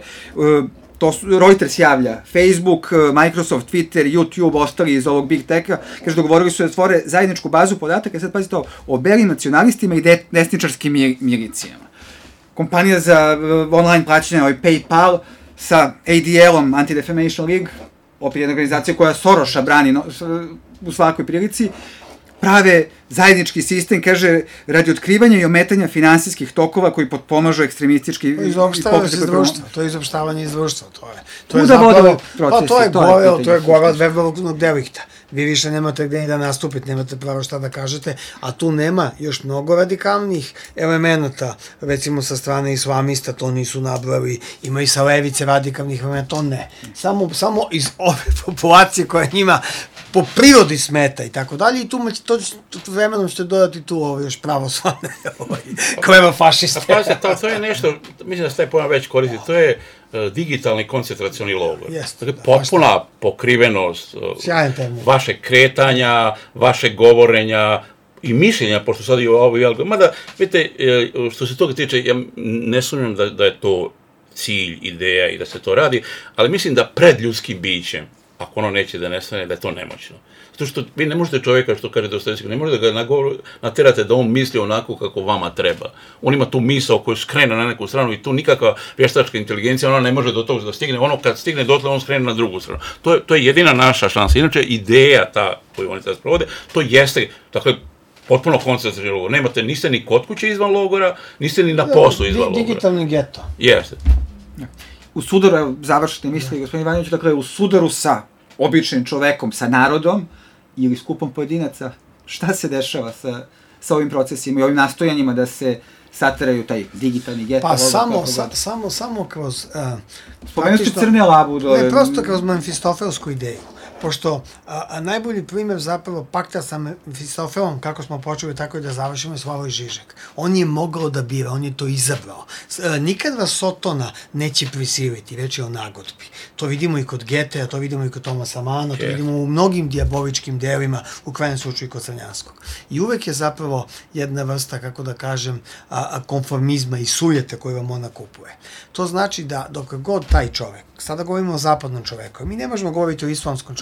to su, Reuters javlja, Facebook, Microsoft, Twitter, YouTube, ostali iz ovog Big Tech-a, kaže, dogovorili su da stvore zajedničku bazu podataka, sad pazite ovo, o belim nacionalistima i desničarskim milicijama. Kompanija za online plaćanje, ovaj PayPal, sa A D L-om, Anti-Defamation League, opet jedna organizacija koja Soroša brani no, u svakoj prilici, prave zajednički sistem, kaže, radi otkrivanja i ometanja finansijskih tokova koji potpomažu ekstremistički... To je izopštavanje iz društva, to je izopštavanje iz društva, to je... To je zapravo, pa to je gore, to je gore od verbalnog delikta. Vi više nemate gde ni da nastupite, nemate pravo šta da kažete, a tu nema još mnogo radikalnih elemenata, recimo sa strane islamista, to nisu nabrali, ima i sa levice radikalnih elementa, to ne. Samo, samo iz ove populacije koja njima po prirodi smeta i tako dalje, i tu to, to vremenom ćete dodati tu ovo još pravoslavne kleva fašiste. A pazite, to, to je nešto, mislim da se taj pojam već koristi, to je uh, digitalni koncentracioni logor. Jeste, dakle, potpuna da, pokrivenost uh, vašeg kretanja, vašeg govorenja i mišljenja, pošto sad i ovo i algo. Mada, vidite, što se toga tiče, ja ne sumnjam da, da je to cilj, ideja i da se to radi, ali mislim da pred ljudskim bićem, ako ono neće da nestane, da je to nemoćno. Zato što vi ne možete čovjeka, što kaže Dostojevski, ne možete da ga naterate da on misli onako kako vama treba. On ima tu misao koju skrene na neku stranu i tu nikakva vještačka inteligencija, ona ne može do toga da stigne. Ono kad stigne dotle, on skrene na drugu stranu. To je, to je jedina naša šansa. Inače, ideja ta koju oni sad sprovode, to jeste, dakle, potpuno koncentracioni logor. Nemate, niste ni kod kuće izvan logora, niste ni na poslu izvan logora. Digitalni geto. Jeste. U sudaru, evo, završite misli, gospodin Ivanović, dakle, u sudaru sa običnim čovekom, sa narodom ili skupom pojedinaca, šta se dešava sa, sa ovim procesima i ovim nastojanjima da se sateraju taj digitalni geto? Pa samo, sa, samo, samo kroz... Uh, Spomenuti crne labu. Do... Ne, prosto kroz Mefistofelsku ideju. Pošto a, a najbolji primjer zapravo pakta sa Mefistofelom, kako smo počeli tako i da završimo, je Slavoj Žižek. On je mogao da bira, on je to izabrao. A, nikad vas Sotona neće prisiliti, reč je o nagodbi. To vidimo i kod Getea, to vidimo i kod Tomasa Mana, to vidimo u mnogim dijaboličkim delima, u krajnjem slučaju i kod Crnjanskog. I uvek je zapravo jedna vrsta, kako da kažem, a, a konformizma i sujete koju vam ona kupuje. To znači da dok god taj čovek, sada govorimo o zapadnom čoveku, mi ne možemo govoriti o islamskom čoveku,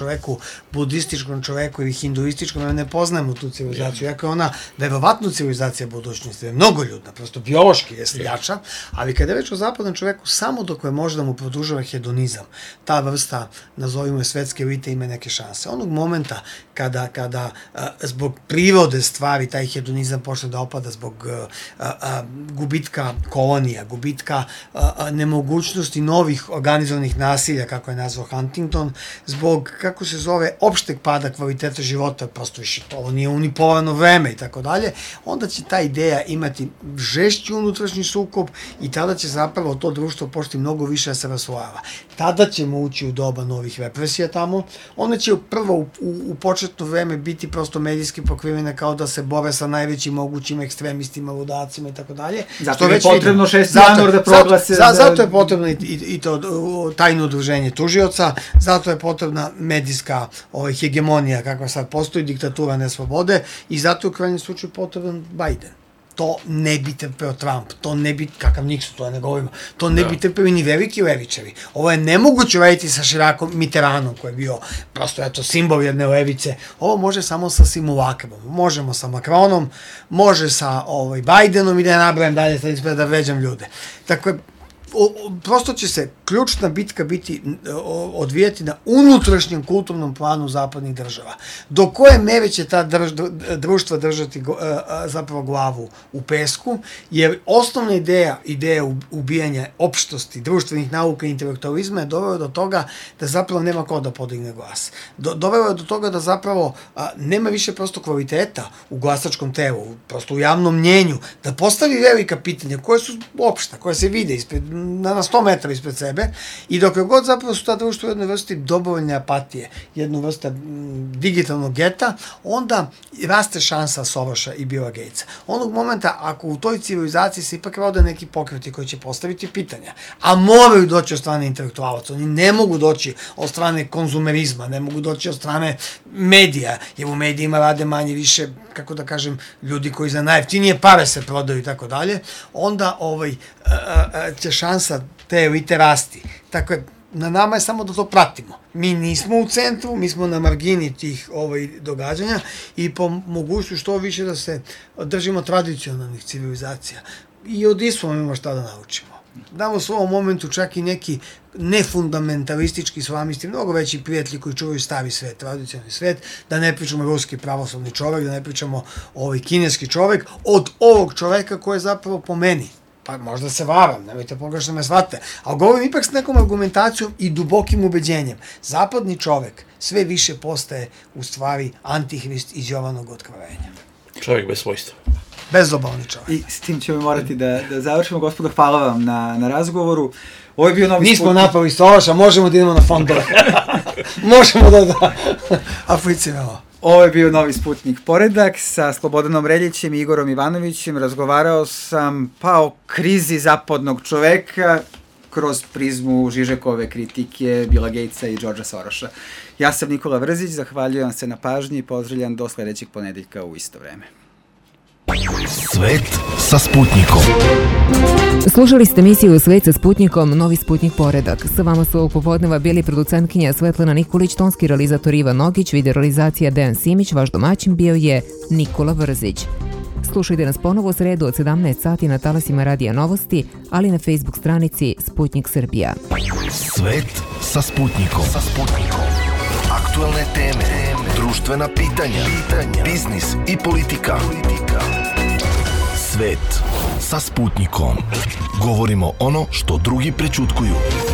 čoveku, budističkom čoveku ili hinduističkom, ja ne poznajemo tu civilizaciju, jako je ona verovatno civilizacija budućnosti, je mnogo ljudna, prosto biološki je jača, ali kada je već o zapadnom čoveku, samo dok je možda mu produžava hedonizam, ta vrsta, nazovimo je svetske elite, ima neke šanse. Onog momenta kada, kada a, zbog prirode stvari taj hedonizam počne da opada zbog a, a, gubitka kolonija, gubitka a, a, nemogućnosti novih organizovanih nasilja, kako je nazvao Huntington, zbog, kako se zove, opšteg pada kvaliteta života, prosto više ovo nije unipovano vreme i tako dalje, onda će ta ideja imati žešći unutrašnji sukob i tada će zapravo to društvo početi mnogo više da se raslojava. Tada ćemo ući u doba novih represija tamo, one će prvo u, u, u početno vreme biti prosto medijski pokrivene kao da se bore sa najvećim mogućim ekstremistima, ludacima i tako dalje. Zato je potrebno šesti januar da proglase... Zato, za, zato je potrebno i, i, i to tajno udruženje tužioca, zato je potrebna medijska ovaj, hegemonija kakva sad postoji, diktatura neslobode i zato je u krajnjem slučaju potreban Biden. To ne bi trpeo Trump, to ne bi, kakav Nixon, to ne govorimo, to ne da. bi trpeo ni veliki levičari. Ovo je nemoguće uraditi sa Širakom Mitteranom, koji je bio prosto, eto, simbol jedne levice. Ovo može samo sa simulakrom. Možemo sa Macronom, može sa ovaj, Bidenom i da ja nabrajem dalje, sad ispred da vređam ljude. Tako je, O, o, prosto će se ključna bitka biti o, odvijati na unutrašnjem kulturnom planu zapadnih država. Do koje mere će ta drž, društva držati go, a, zapravo glavu u pesku, jer osnovna ideja, ideja ubijanja opštosti, društvenih nauka i intelektualizma je dovela do toga da zapravo nema ko da podigne glas. Do, dovela je do toga da zapravo a, nema više prosto kvaliteta u glasačkom telu, prosto u javnom mnjenju, da postavi velika pitanja koje su opšta, koje se vide ispred na, na sto metara ispred sebe i dok je god zapravo su ta društva u jednoj vrsti dobrovoljne apatije, jednu vrsta m, digitalnog geta, onda raste šansa Soroša i Billa Gatesa. Onog momenta, ako u toj civilizaciji se ipak rode neki pokreti koji će postaviti pitanja, a moraju doći od strane intelektualaca, oni ne mogu doći od strane konzumerizma, ne mogu doći od strane medija, jer u medijima rade manje više, kako da kažem, ljudi koji za najjeftinije pare se prodaju i tako dalje, onda ovaj, a, a, će šansa te elite rasti. Tako je, na nama je samo da to pratimo. Mi nismo u centru, mi smo na margini tih ovaj, događanja i po mogućnosti što više da se držimo tradicionalnih civilizacija. I od Islama imamo šta da naučimo. Damo u ovom momentu čak i neki nefundamentalistički islamisti, mnogo veći prijatelji koji čuvaju stari svet, tradicionalni svet, da ne pričamo ruski pravoslavni čovek, da ne pričamo ovaj kineski čovek, od ovog čoveka koji je zapravo po meni, pa možda se varam, nemojte pogrešno me shvate, ali govorim ipak s nekom argumentacijom i dubokim ubeđenjem. Zapadni čovek sve više postaje u stvari antihrist iz Jovanog otkrovenja. Čovjek bez svojstva. Bezobalni čovjek. I s tim ćemo morati da, da završimo. Gospodo, hvala vam na, na razgovoru. Ovo je bio novi Nismo Sputnik. napali Soroša, možemo da idemo na fondove. možemo da da apliciramo. Ovo je bio novi Sputnik Poredak sa Slobodanom Reljićem i Igorom Ivanovićem. Razgovarao sam pa o krizi zapadnog čoveka kroz prizmu Žižekove kritike Billa Gatesa i Georgea Soroša. Ja sam Nikola Vrzić, zahvaljujem se na pažnji i pozdravljam do sledećeg ponedeljka u isto vreme. Svet sa Sputnikom. Slušali ste emisiju Svet sa Sputnikom, novi Sputnik Poredak. Sa vama su ovog popodneva bili producentkinja Svetlana Nikolić, tonski realizator Ivan Nogić, video realizacija Dejan Simić, vaš domaćin bio je Nikola Vrzić. Slušajte nas ponovo u sredu od sedamnaest sati na talasima Radija Novosti, ali na Facebook stranici Sputnik Srbija. Svet sa Sputnikom. Sa Sputnikom. Aktuelne teme, društvena pitanja, pitanja, biznis i politika. politika. Svet sa Sputnikom. Govorimo ono što drugi prećutkuju.